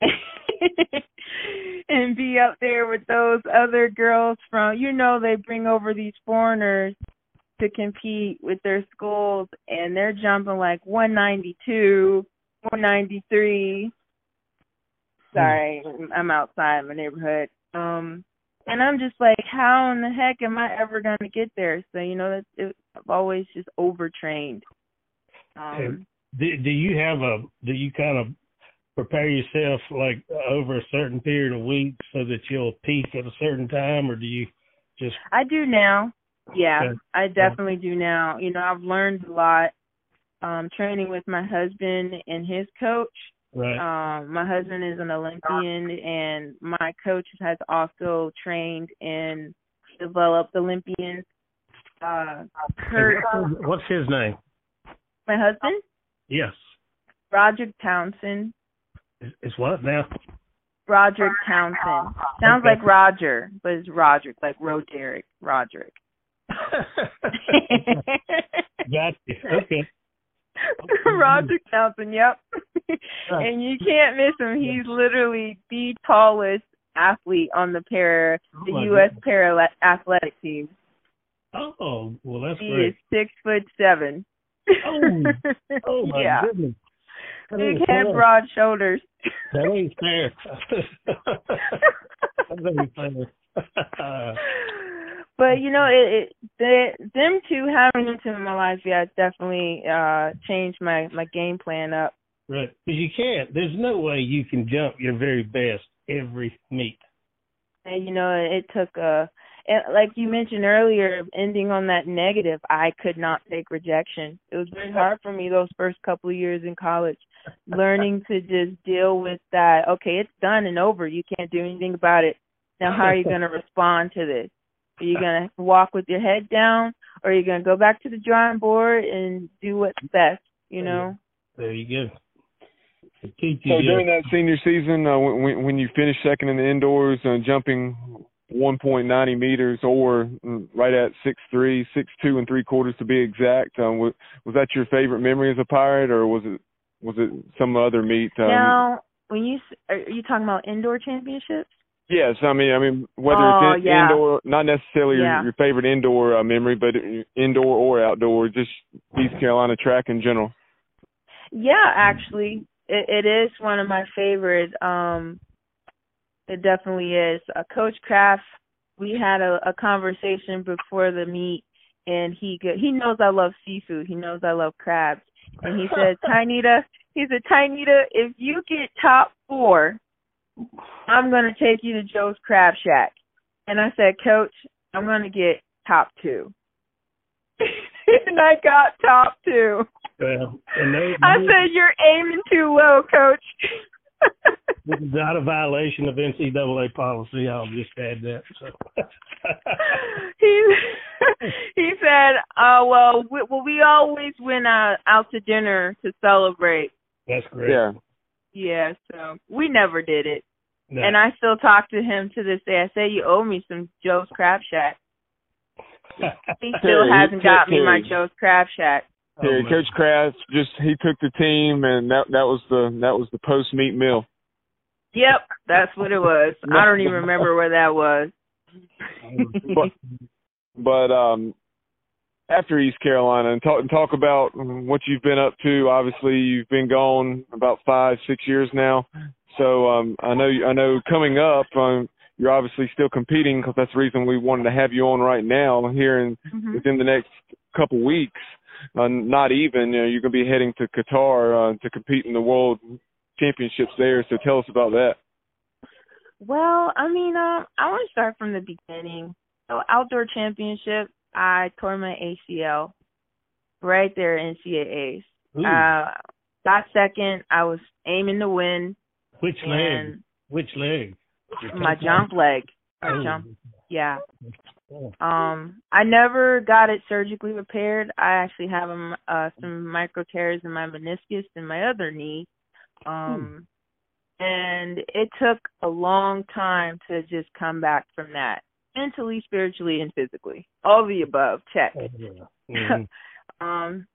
and be up there with those other girls from, you know, they bring over these foreigners to compete with their schools, and they're jumping like one ninety-two, one ninety-three. Sorry, I'm outside my neighborhood. Um, and I'm just like, how in the heck am I ever going to get there? So, you know, that's, it, I've always just overtrained. Um, do, do you have a, do you kind of prepare yourself like over a certain period of weeks so that you'll peak at a certain time, or do you just? I do now. Yeah, okay. I definitely do now. You know, I've learned a lot um, training with my husband and his coach. Right. Um, my husband is an Olympian, and my coach has also trained and developed Olympians. Uh, Kurt, what's his name? My husband? Yes. Roderick Townsend. It's what now? Roderick Townsend. Sounds Okay. like Roger, but it's Roderick, like Roderick. Roderick. Gotcha. Okay. Roderick Townsend, yep. And you can't miss him. He's literally the tallest athlete on the para, the Oh, U S goodness. para athletic team. Oh, well, that's He great. is six foot seven. Oh, oh my yeah. goodness. That Big ain't head, fair. broad shoulders. That ain't fair. That ain't fair. But you know, it, it the, them two having them two in my life, yeah, it definitely uh, changed my, my game plan up. Right, because you can't. There's no way you can jump your very best every meet. And you know, it took a, like you mentioned earlier, ending on that negative. I could not take rejection. It was very hard for me those first couple of years in college, learning to just deal with that. Okay, it's done and over. You can't do anything about it. Now, how are you going to respond to this? Are you going to walk with your head down, or are you going to go back to the drawing board and do what's best, you know? There you go. It teaches So you. during that senior season, uh, when, when you finished second in the indoors, uh, jumping one point nine zero meters, or right at six three, six two and three quarters to be exact, um, was, was that your favorite memory as a Pirate, or was it was it some other meet? Um, Now, when you are you talking about indoor championships? Yes, I mean, I mean, whether Oh, it's in, yeah. indoor, not necessarily Yeah. your, your favorite indoor uh, memory, but indoor or outdoor, just East Carolina track in general. Yeah, actually, it, it is one of my favorites. Um, it definitely is. Uh, Coach Kraft, we had a, a conversation before the meet, and he go, he knows I love seafood. He knows I love crabs, and he said, "Tainita," he said, "Tainita, if you get top four, I'm going to take you to Joe's Crab Shack." And I said, "Coach, I'm going to get top two." And I got top two. Well, and they, I said, "You're aiming too low, Coach." this is not a violation of N C double A policy. I'll just add that. So. he he said, "Uh, well, we, well, we always went uh, out to dinner to celebrate." That's great. Yeah. Yeah, so we never did it. No. And I still talk to him to this day. I say, "You owe me some Joe's Crab Shack." He still Terry, hasn't got me my Terry. Joe's Crab Shack. Yeah, Oh, Coach Kraft just he took the team, and that that was the that was the post meet meal. Yep, that's what it was. I don't even remember where that was. But but um, after East Carolina, and talk and talk about what you've been up to. Obviously, you've been gone about five six years now. So um, I know I know coming up, um, you're obviously still competing, because that's the reason we wanted to have you on right now here in Mhm. within the next couple weeks. Uh, not even, you know, you're going to be heading to Qatar uh, to compete in the World Championships there. So tell us about that. Well, I mean, uh, I want to start from the beginning. So outdoor championship, I tore my A C L right there in N C A As. Ooh. Uh, got second. I was aiming to win. Which leg? And Which leg? my jump leg. My Oh. jump. Yeah. Oh. Um, I never got it surgically repaired. I actually have um, uh, some micro tears in my meniscus and my other knee. Um, and it took a long time to just come back from that, mentally, spiritually, and physically. All the above. Check. Oh, yeah. Mhm. um,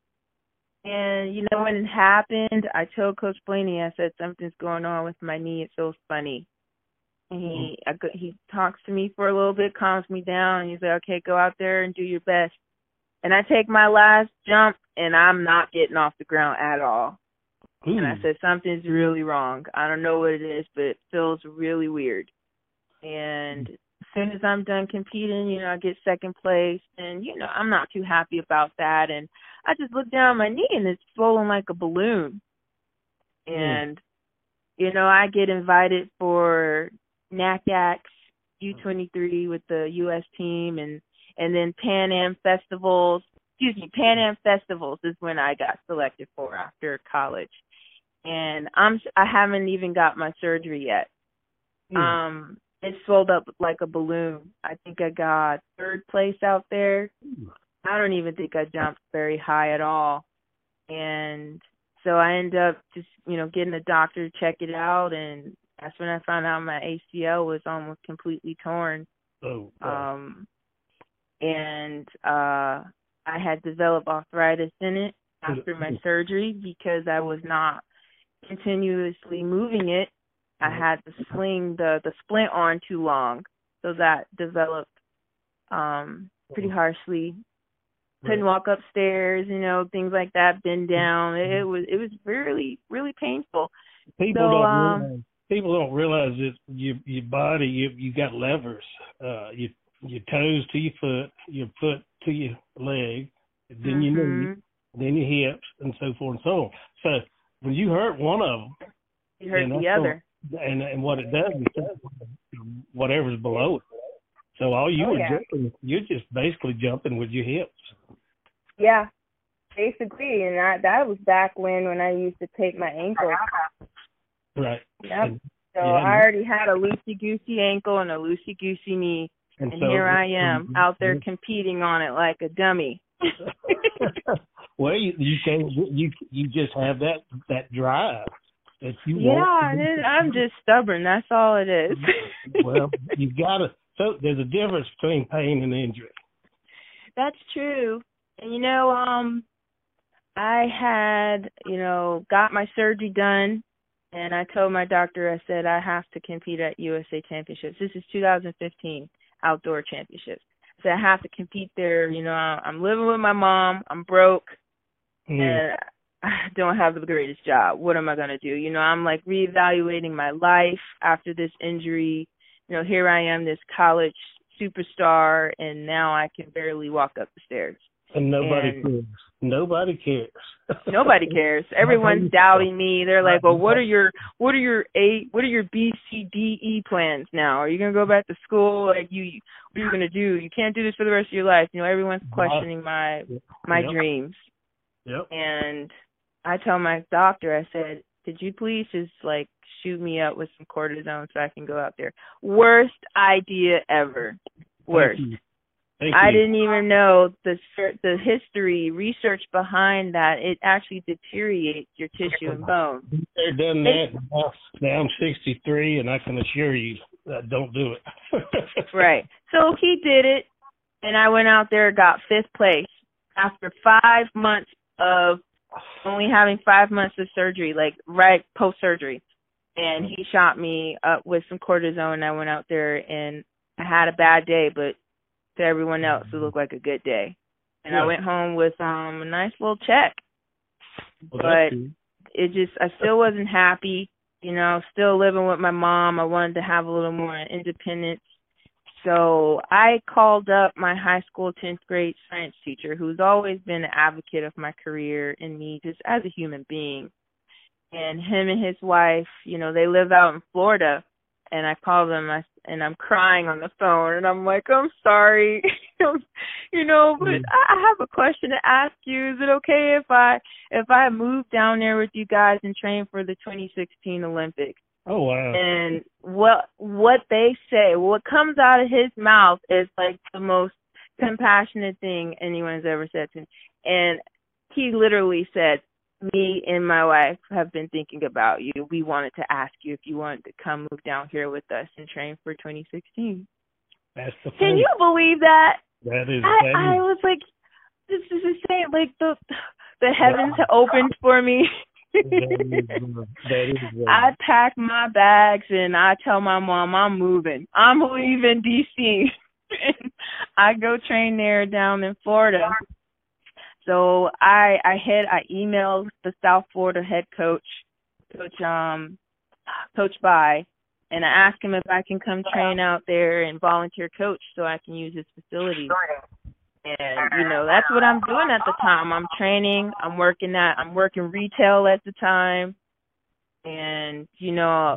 and you know when it happened, I told Coach Blaney, I said, "Something's going on with my knee. It feels funny." And he I, go- he talks to me for a little bit, calms me down, and he's like, "Okay, go out there and do your best." And I take my last jump, and I'm not getting off the ground at all. Ooh. And I said, "Something's really wrong. I don't know what it is, but it feels really weird." And as soon as I'm done competing, you know, I get second place, and, you know, I'm not too happy about that. And I just look down at my knee, and it's swollen like a balloon. And, you know, I get invited for N A C A C's U twenty-three with the U S team, and, and then Pan Am festivals. Excuse me, Pan Am festivals is when I got selected for after college. And I'm I haven't even got my surgery yet. Mm. Um, it swelled up like a balloon. I think I got third place out there. I don't even think I jumped very high at all. And So I ended up just, you know, getting a doctor to check it out, and that's when I found out my A C L was almost completely torn. Oh, wow. Um, and uh, I had developed arthritis in it after my surgery because I was not continuously moving it. I had to sling the, the splint on too long, so that developed um, pretty harshly. Couldn't walk upstairs, you know, things like that, bend down. It, it was it was really, really painful. People so, don't um, realize, people don't realize that your your body, you you got levers, uh, your your toes to your foot, your foot to your leg, then mm-hmm. your knee, then your hips, and so forth and so on. So when you hurt one of them, you hurt the other. And and what it does is whatever's below it. So all you oh, were yeah. jumping, you're just basically jumping with your hips. Yeah, basically, and I, that was back when when I used to tape my ankle. Right. Yep. And, so yeah, I already had a loosey-goosey ankle and a loosey-goosey knee, and, and so, here I am mm-hmm. out there competing on it like a dummy. Well, you you can you you just have that that drive. That you yeah, it, I'm just stubborn. That's all it is. Well, you gotta. So there's a difference between pain and injury. That's true. And you know, um, I had you know got my surgery done, and I told my doctor, I said I have to compete at U S A Championships. This is two thousand fifteen outdoor championships. I said I have to compete there. You know, I'm living with my mom. I'm broke, mm. and I don't have the greatest job. What am I going to do? You know, I'm like reevaluating my life after this injury. You know, here I am, this college superstar, and now I can barely walk up the stairs. And nobody and cares. Nobody cares. Nobody cares. Everyone's doubting me. They're like, "Well, what are your what are your A what are your B, C, D, E plans now? Are you going to go back to school? Like, you, what are you going to do? You can't do this for the rest of your life." You know, everyone's questioning my my yep. dreams. Yep. And I tell my doctor, I said, could you please just like shoot me up with some cortisone so I can go out there? Worst idea ever. Worst. Thank you. Thank I you. didn't even know the the history, research behind that. It actually deteriorates your tissue and bone. They've done that. Now, now I'm sixty-three, and I can assure you, uh, don't do it. Right. So he did it, and I went out there and got fifth place after five months of only having five months of surgery, like right post-surgery. And he shot me up with some cortisone, and I went out there, and I had a bad day, but to everyone else, it looked like a good day. And yeah. I went home with um a nice little check. Well, but it just, I still wasn't happy, you know, still living with my mom. I wanted to have a little more independence. So I called up my high school tenth grade science teacher, who's always been an advocate of my career and me just as a human being. And him and his wife, you know, they live out in Florida. And I called them, I, and I'm crying on the phone, and I'm like, I'm sorry, you know, but I have a question to ask you. Is it okay if I if I move down there with you guys and train for the twenty sixteen Olympics? Oh, wow. And what what they say, what comes out of his mouth is like the most compassionate thing anyone's ever said to me. And he literally said, me and my wife have been thinking about you. We wanted to ask you if you wanted to come move down here with us and train for twenty sixteen. That's the Can you believe that? That is. I, that I is. was like, this is insane. Like the the heavens yeah. opened for me. that is, that is I pack my bags and I tell my mom I'm moving. I'm leaving D C I go train there down in Florida. So I I had I emailed the South Florida head coach, Coach um Coach By, and I asked him if I can come train out there and volunteer coach so I can use his facilities. And you know, that's what I'm doing at the time. I'm training, I'm working at I'm working retail at the time. And, you know,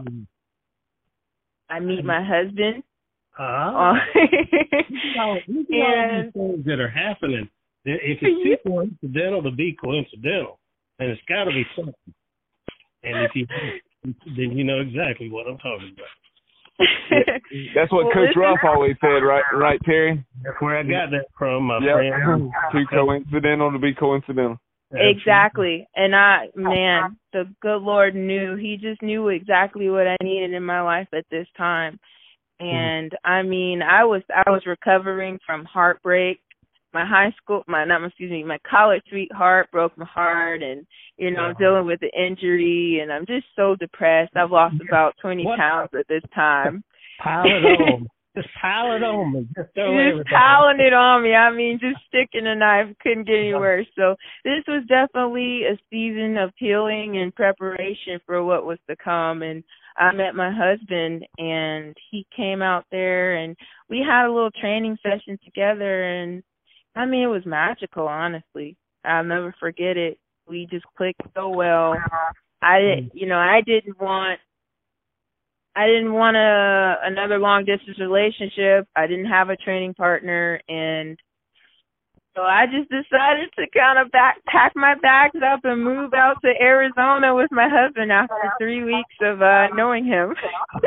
I meet my husband. Uh-huh. Uh, Look at all these things that are happening. If it's too coincidental to be coincidental, then it's got to be something. And if you then you know exactly what I'm talking about. That's what well, Coach Ruff always said, right? Right, Terry? That's where I got that from, my yep. friend. Too coincidental to be coincidental. Exactly. And I, man, the good Lord knew. He just knew exactly what I needed in my life at this time. And mm-hmm. I mean, I was I was recovering from heartbreak. My high school, my not excuse me, my college sweetheart broke my heart, and you know, I'm dealing with the injury, and I'm just so depressed. I've lost about twenty what? pounds at this time. Pile it on. Just pile it on me. Just, just piling it on me. I mean, just sticking a knife. Couldn't get any worse. So this was definitely a season of healing and preparation for what was to come. And I met my husband, and he came out there, and we had a little training session together. And I mean, it was magical, honestly. I'll never forget it. We just clicked so well. I didn't, you know, I didn't want. I didn't want a another long distance relationship. I didn't have a training partner, and so I just decided to kind of back pack my bags up and move out to Arizona with my husband after three weeks of uh, knowing him.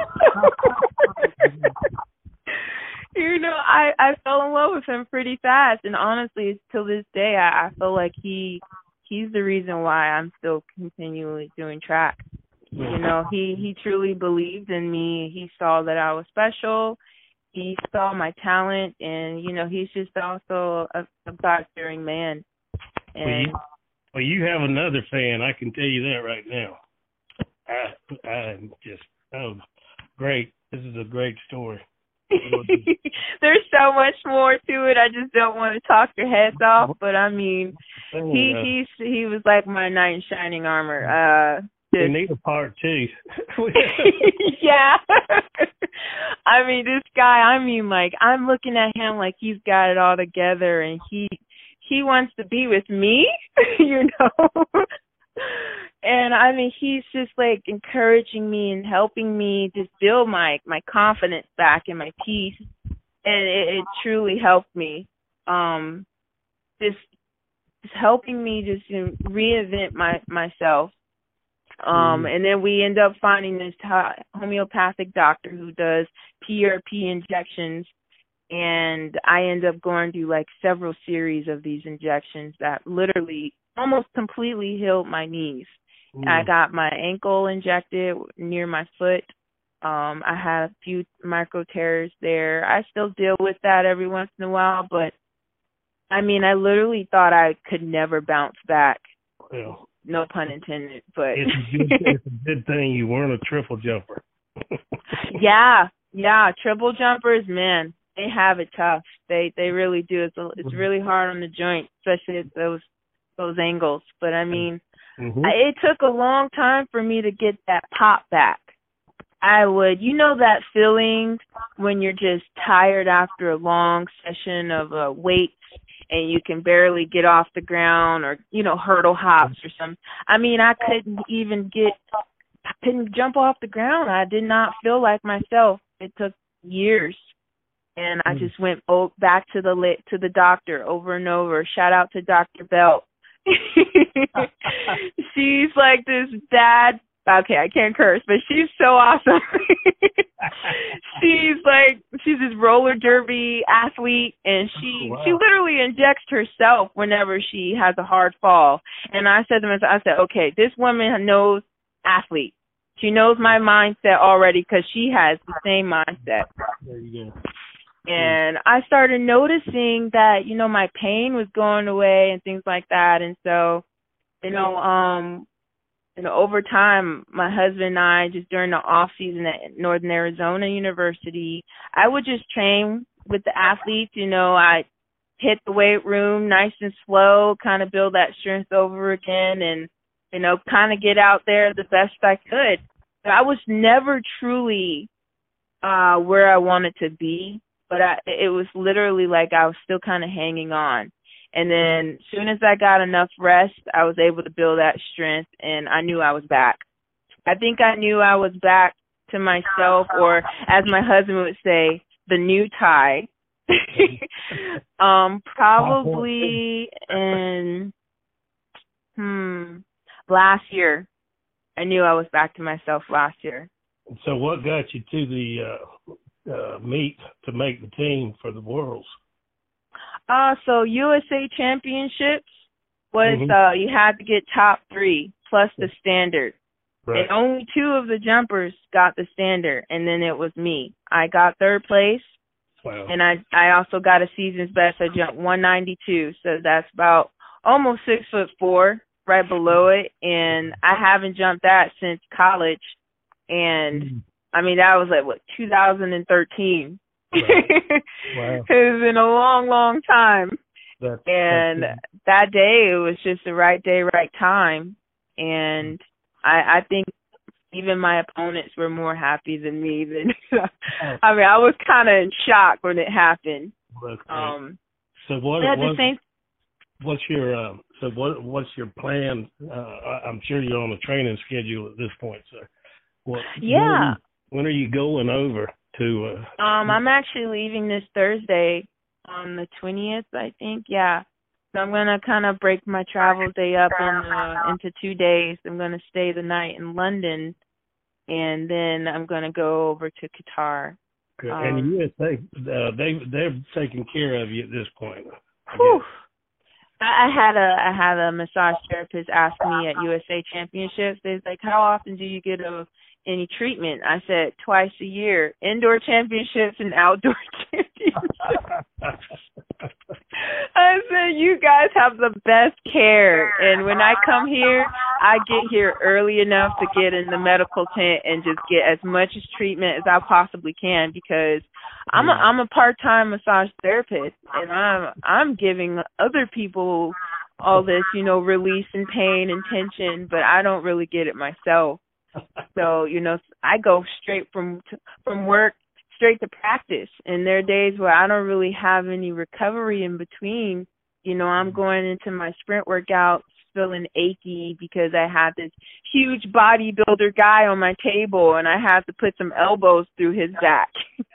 You know, I, I fell in love with him pretty fast, and honestly, till this day, I, I feel like he he's the reason why I'm still continually doing track. You know, he, he truly believed in me. He saw that I was special. He saw my talent, and, you know, he's just also a, a God-fearing man. And well you, well, you have another fan. I can tell you that right now. I, I'm just, oh, great. This is a great story. There's so much more to it. I just don't want to talk your heads off, but, I mean, he, he's, he was like my knight in shining armor. Uh We need a part two. Yeah. I mean, this guy, I mean, like, I'm looking at him like he's got it all together, and he he wants to be with me, you know. And, I mean, he's just, like, encouraging me and helping me just build my, my confidence back and my peace. And it, it truly helped me. Um, just, just helping me just you know, reinvent my myself. Um, and then we end up finding this t- homeopathic doctor who does P R P injections, and I end up going through like several series of these injections that literally almost completely healed my knees. Mm. I got my ankle injected near my foot. Um, I had a few micro tears there. I still deal with that every once in a while, but I mean, I literally thought I could never bounce back. Well. No pun intended, but it's a, good, it's a good thing you weren't a triple jumper. yeah, yeah, triple jumpers, man, they have it tough. They they really do. It's a, it's really hard on the joint, especially at those those angles. But I mean, mm-hmm. I, it took a long time for me to get that pop back. I would, you know, that feeling when you're just tired after a long session of uh, weights. And you can barely get off the ground or, you know, hurdle hops or something. I mean, I couldn't even get, I couldn't jump off the ground. I did not feel like myself. It took years. And I just went back to the to the doctor over and over. Shout out to Doctor Belt. She's like this bad, okay, I can't curse, but she's so awesome. She's like, she's this roller derby athlete, and she, oh, wow. she literally injects herself whenever she has a hard fall. And I said to myself, I said, okay, this woman knows athlete. She knows my mindset already because she has the same mindset. There you go. And I started noticing that, you know, my pain was going away and things like that. And so, you know, um, you know, over time, my husband and I, just during the off season at Northern Arizona University, I would just train with the athletes. You know, I hit the weight room nice and slow, kind of build that strength over again, and you know, kind of get out there the best I could. But I was never truly uh, where I wanted to be, but I, it was literally like I was still kind of hanging on. And then as soon as I got enough rest, I was able to build that strength, and I knew I was back. I think I knew I was back to myself, or as my husband would say, the new Ty. um, probably in hmm last year. I knew I was back to myself last year. So what got you to the uh, uh, meet to make the team for the Worlds? Uh, so U S A Championships, was mm-hmm. uh, you had to get top three plus the standard. Right. And only two of the jumpers got the standard, and then it was me. I got third place, wow. and I I also got a season's best. I jumped one ninety-two, so that's about almost six foot four, right below it. And I haven't jumped that since college, and mm. I mean that was like what two thousand thirteen. Wow. Wow. It's been a long, long time. That's, and that's that day, it was just the right day, right time, and I, I think even my opponents were more happy than me. Than I mean, I was kind of in shock when it happened. Um, so what? At what the same, what's your uh, so what? What's your plan? Uh, I'm sure you're on a training schedule at this point. So, what? Yeah. When are you going over to? Uh, um, I'm actually leaving this Thursday on the twentieth, I think. Yeah. So I'm going to kind of break my travel day up in, uh, into two days. I'm going to stay the night in London, and then I'm going to go over to Qatar. Good. Um, and U S A, uh, they they're taking care of you at this point. Whew. I had a I had a massage therapist ask me at U S A Championships. They're like, "How often do you get a any treatment?" I said, "Twice a year, indoor championships and outdoor championships." I said, "You guys have the best care, and when I come here, I get here early enough to get in the medical tent and just get as much treatment as I possibly can, because I'm a, I'm a part-time massage therapist, and I'm I'm giving other people all this, you know, release and pain and tension, but I don't really get it myself. So, you know, I go straight from from work straight to practice, and there are days where I don't really have any recovery in between. You know, I'm going into my sprint workouts feeling achy because I have this huge bodybuilder guy on my table, and I have to put some elbows through his back.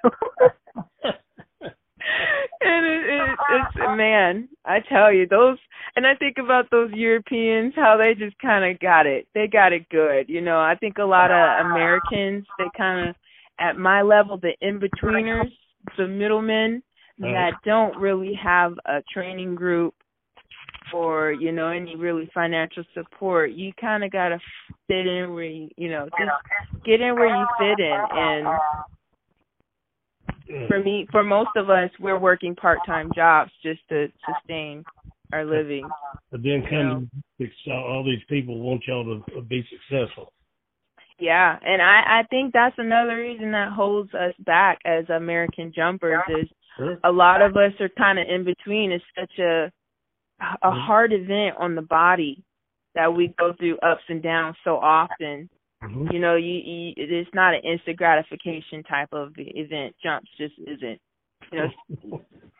And it, it, it's, man, I tell you, those, and I think about those Europeans, how they just kind of got it. They got it good. You know, I think a lot of Americans, they kind of, at my level, the in-betweeners, the middlemen that don't really have a training group or, you know, any really financial support, you kind of got to fit in where you, you know, just get in where you fit in. And for me, for most of us, we're working part-time jobs just to sustain our living. But then come you know. all these people want y'all to be successful. Yeah, and I, I think that's another reason that holds us back as American jumpers is sure. a lot of us are kind of in between. It's such a a hard event on the body that we go through ups and downs so often. Mm-hmm. You know, you, you it's not an instant gratification type of event. Jumps just isn't. You know,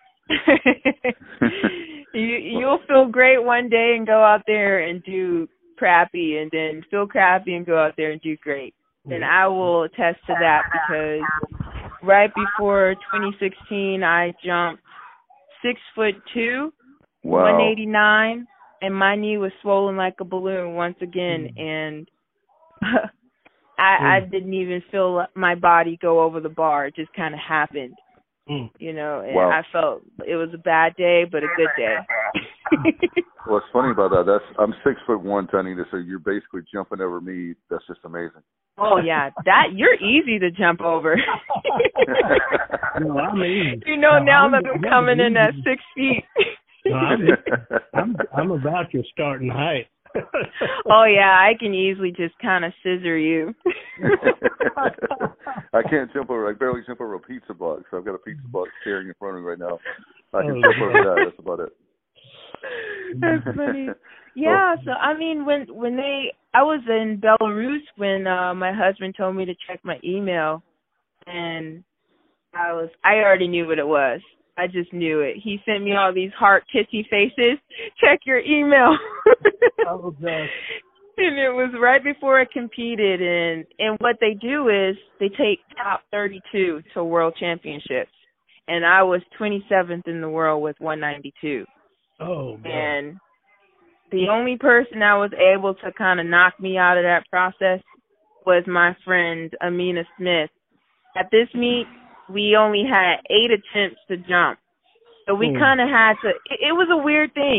you you'll feel great one day and go out there and do crappy, and then feel crappy and go out there and do great. And I will attest to that because right before twenty sixteen, I jumped six foot two, wow. one eighty-nine, and my knee was swollen like a balloon once again, and I, I didn't even feel my body go over the bar. It just kind of happened, mm. you know, and wow. I felt it was a bad day, but a good day. What's funny about that, that's I'm six foot one, Tanita, so you're basically jumping over me. That's just amazing. Oh, yeah, that you're easy to jump over. No, I mean, you know, no, now I'm, that I'm coming in at six feet. No, I'm, I'm, I'm about your starting height. Oh, yeah, I can easily just kind of scissor you. I can't jump over. I barely jump over a pizza box. So I've got a pizza box staring in front of me right now. I can oh, jump over that. That's about it. That's funny. Yeah, so I mean, when when they, I was in Belarus when uh, my husband told me to check my email, and I was, I already knew what it was. I just knew it. He sent me all these heart kissy faces. Check your email. Oh, God. And it was right before I competed, and and what they do is they take top thirty-two to World Championships, and I was twenty-seventh in the world with one ninety-two. Oh, God. And the only person that was able to kind of knock me out of that process was my friend Amina Smith. At this meet, we only had eight attempts to jump. So we mm. kind of had to, it, it was a weird thing.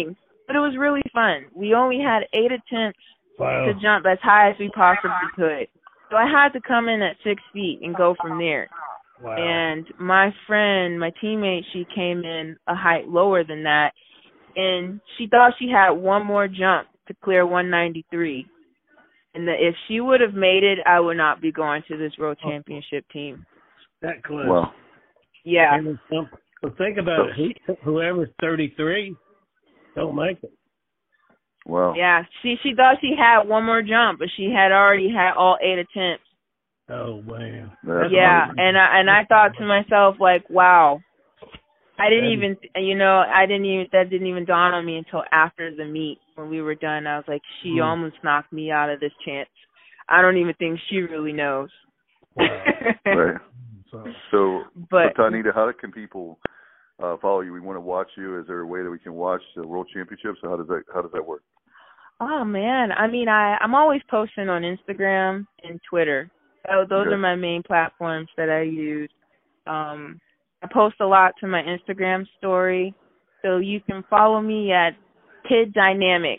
but it was really fun. We only had eight attempts Wow. to jump as high as we possibly could. So I had to come in at six feet and go from there. Wow. And my friend, my teammate, she came in a height lower than that, and she thought she had one more jump to clear one ninety-three. And that if she would have made it, I would not be going to this world championship team. That close. Wow. Yeah. And some, well, think about it. Who, whoever's thirty-three don't make it. Wow. Yeah. She she thought she had one more jump, but she had already had all eight attempts. Oh, man. That's Yeah, amazing. and I and I thought to myself, like, wow. I didn't That even, you know, I didn't even, that didn't even dawn on me until after the meet when we were done. I was like, she Mm. almost knocked me out of this chance. I don't even think she really knows. Wow. Right. So, So, But so Tanita, how can people uh, follow you? We want to watch you. Is there a way that we can watch the World Championships? So how does that how does that work? oh man, I mean, I I'm always posting on Instagram and Twitter. So those Okay. are my main platforms that I use. Um, I post a lot to my Instagram story, so you can follow me at Kid Dynamic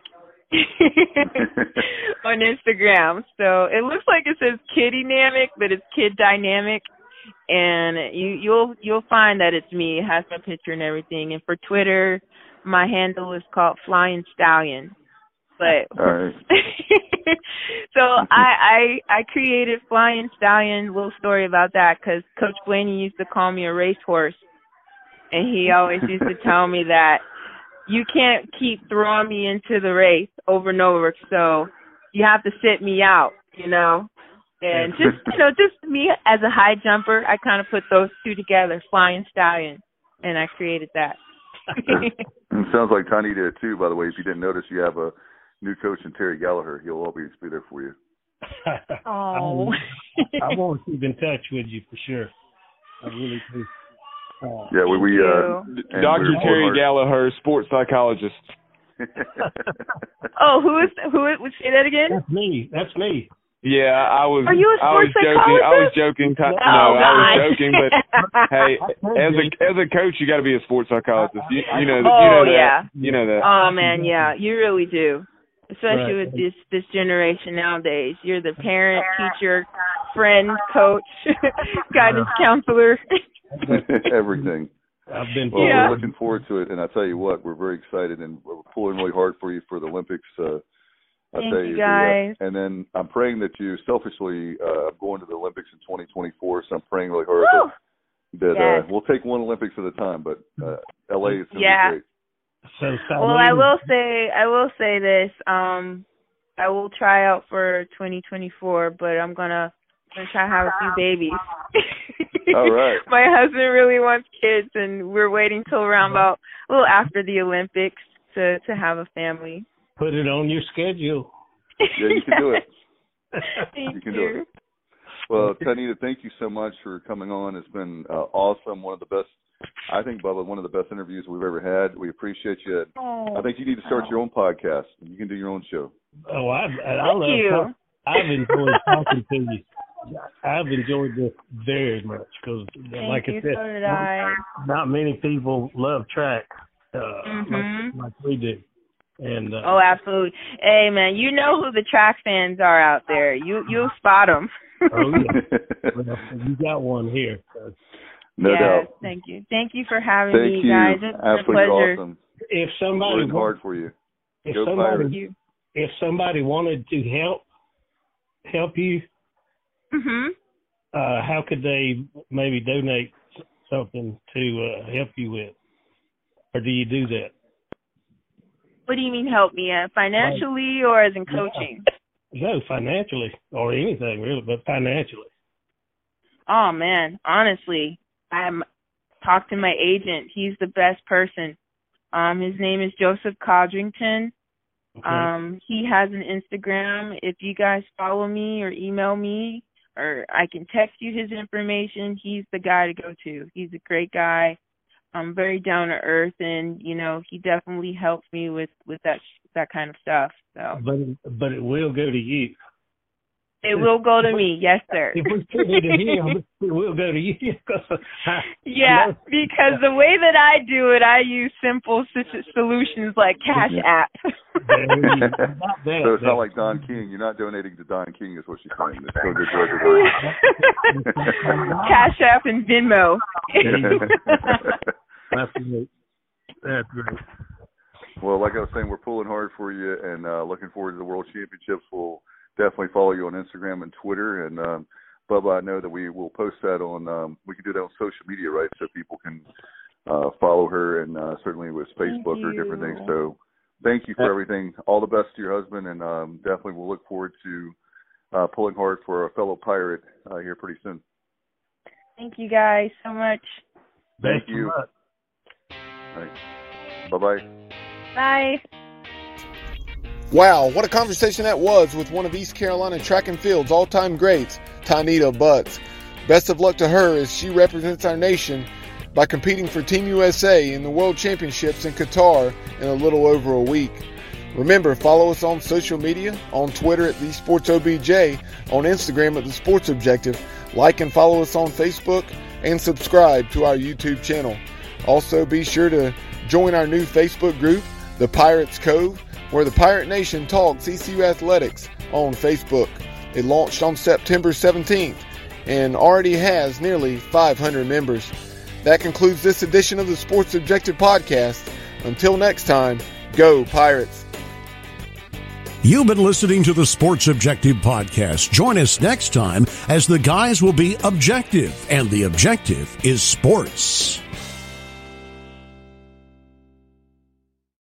on Instagram. So it looks like it says Kiddynamic, but it's Kid Dynamic, and you you'll you'll find that it's me. It has my picture and everything. And for Twitter, my handle is called Flying Stallion. But All right. so I, I I created Flying Stallion. Little story about that because Coach Blaney used to call me a racehorse, and he always used to tell me that you can't keep throwing me into the race over and over. So you have to sit me out, you know. And just you know, just me as a high jumper, I kind of put those two together, Flying Stallion, and I created that. It sounds like Tanita too. By the way, if you didn't notice, you have a new coach in Terry Gallagher. He'll always be there for you. Oh. I, I want to keep in touch with you for sure. I really do. Uh, Yeah, we, we uh, and Doctor we're- Terry we're- Gallagher, sports psychologist. Oh, who is who is? Would say that again? That's me. That's me. Yeah, I was. Are you a I was sports joking. I was psychologist? joking. Ti- Oh, no, I was God. joking. But hey, as a as a coach, you got to be a sports psychologist. You, you know. Oh, you know that. yeah. You know that. Oh man, yeah, you really do. Especially Right. with this this generation nowadays. You're the parent, teacher, friend, coach, guidance counselor. Everything. I've been. Well, Yeah. we're looking forward to it, and I tell you what, we're very excited, and we're pulling really hard for you for the Olympics. Uh, I Thank tell you, the, uh, guys. and then I'm praying that you selfishly uh, I'm going to the Olympics in twenty twenty-four. So I'm praying really hard Woo! that, that Yes. uh, we'll take one Olympics at a time. But uh, L A is going to Yeah. be great. So, Well, I will say I will say this. Um, I will try out for twenty twenty-four, but I'm gonna gonna try to have a few babies. All right. My husband really wants kids, and we're waiting till around about a little after the Olympics to to have a family. Put it on your schedule. Yeah, you can do it. Thank You can do it. Well, Tanita, thank you so much for coming on. It's been uh, awesome. One of the best, I think, Bubba, one of the best interviews we've ever had. We appreciate you. Oh. I think you need to start your own podcast. You can do your own show. Oh, I, I Thank love you. talk- I've enjoyed talking to you. I've enjoyed this very much because, like you, I said, so did I. not many people love track uh, Mhm. like, like we do. And uh, Oh, absolutely. Hey, man, you know who the track fans are out there. You you'll spot them. oh yeah, well, you got one here. So No yes, doubt. thank you. Thank you for having Thank me, you. guys. It's been a Absolutely pleasure. awesome. if somebody Working hard for you. if Go somebody Pirates. Thank you. if somebody wanted to help help you, Mhm. uh, how could they maybe donate something to uh, help you with, or do you do that? What do you mean help me? Uh, financially or as in coaching? No, financially or anything really, but financially. Oh man, honestly, I'm talked to my agent. He's the best person. Um, his name is Joseph Codrington. Okay. Um, he has an Instagram. If you guys follow me or email me, or I can text you his information, he's the guy to go to. He's a great guy. Um, very down to earth, and you know he definitely helps me with with that that kind of stuff. So But it, but it will go to you. It will go to me, yes, sir. If we send it to him, it will go to you. Yeah, because the way that I do it, I use simple solutions like Cash App. So it's not like Don King. You're not donating to Don King, is what she's saying. It's so good to Cash App and Venmo. That's great. That's great. Well, like I was saying, we're pulling hard for you and uh, looking forward to the World Championships. We'll definitely follow you on Instagram and Twitter. And, um, Bubba, I know that we will post that on um, – we can do that on social media, right, so people can uh, follow her and uh, certainly with Facebook or different things. So thank you for everything. All the best to your husband, and um, definitely we'll look forward to uh, pulling hard for a fellow Pirate uh, here pretty soon. Thank you guys so much. Thank you. All right. Bye-bye. Bye. Wow, what a conversation that was with one of East Carolina track and field's all-time greats, Tanita Butts. Best of luck to her as she represents our nation by competing for Team U S A in the World Championships in Qatar in a little over a week. Remember, follow us on social media, on Twitter at The Sports O B J, on Instagram at The Sports Objective, like and follow us on Facebook, and subscribe to our YouTube channel. Also, be sure to join our new Facebook group, The Pirates Cove, where the Pirate Nation talks E C U athletics on Facebook. It launched on September seventeenth and already has nearly five hundred members. That concludes this edition of the Sports Objective Podcast. Until next time, go Pirates. You've been listening to the Sports Objective Podcast. Join us next time as the guys will be objective, and the objective is sports.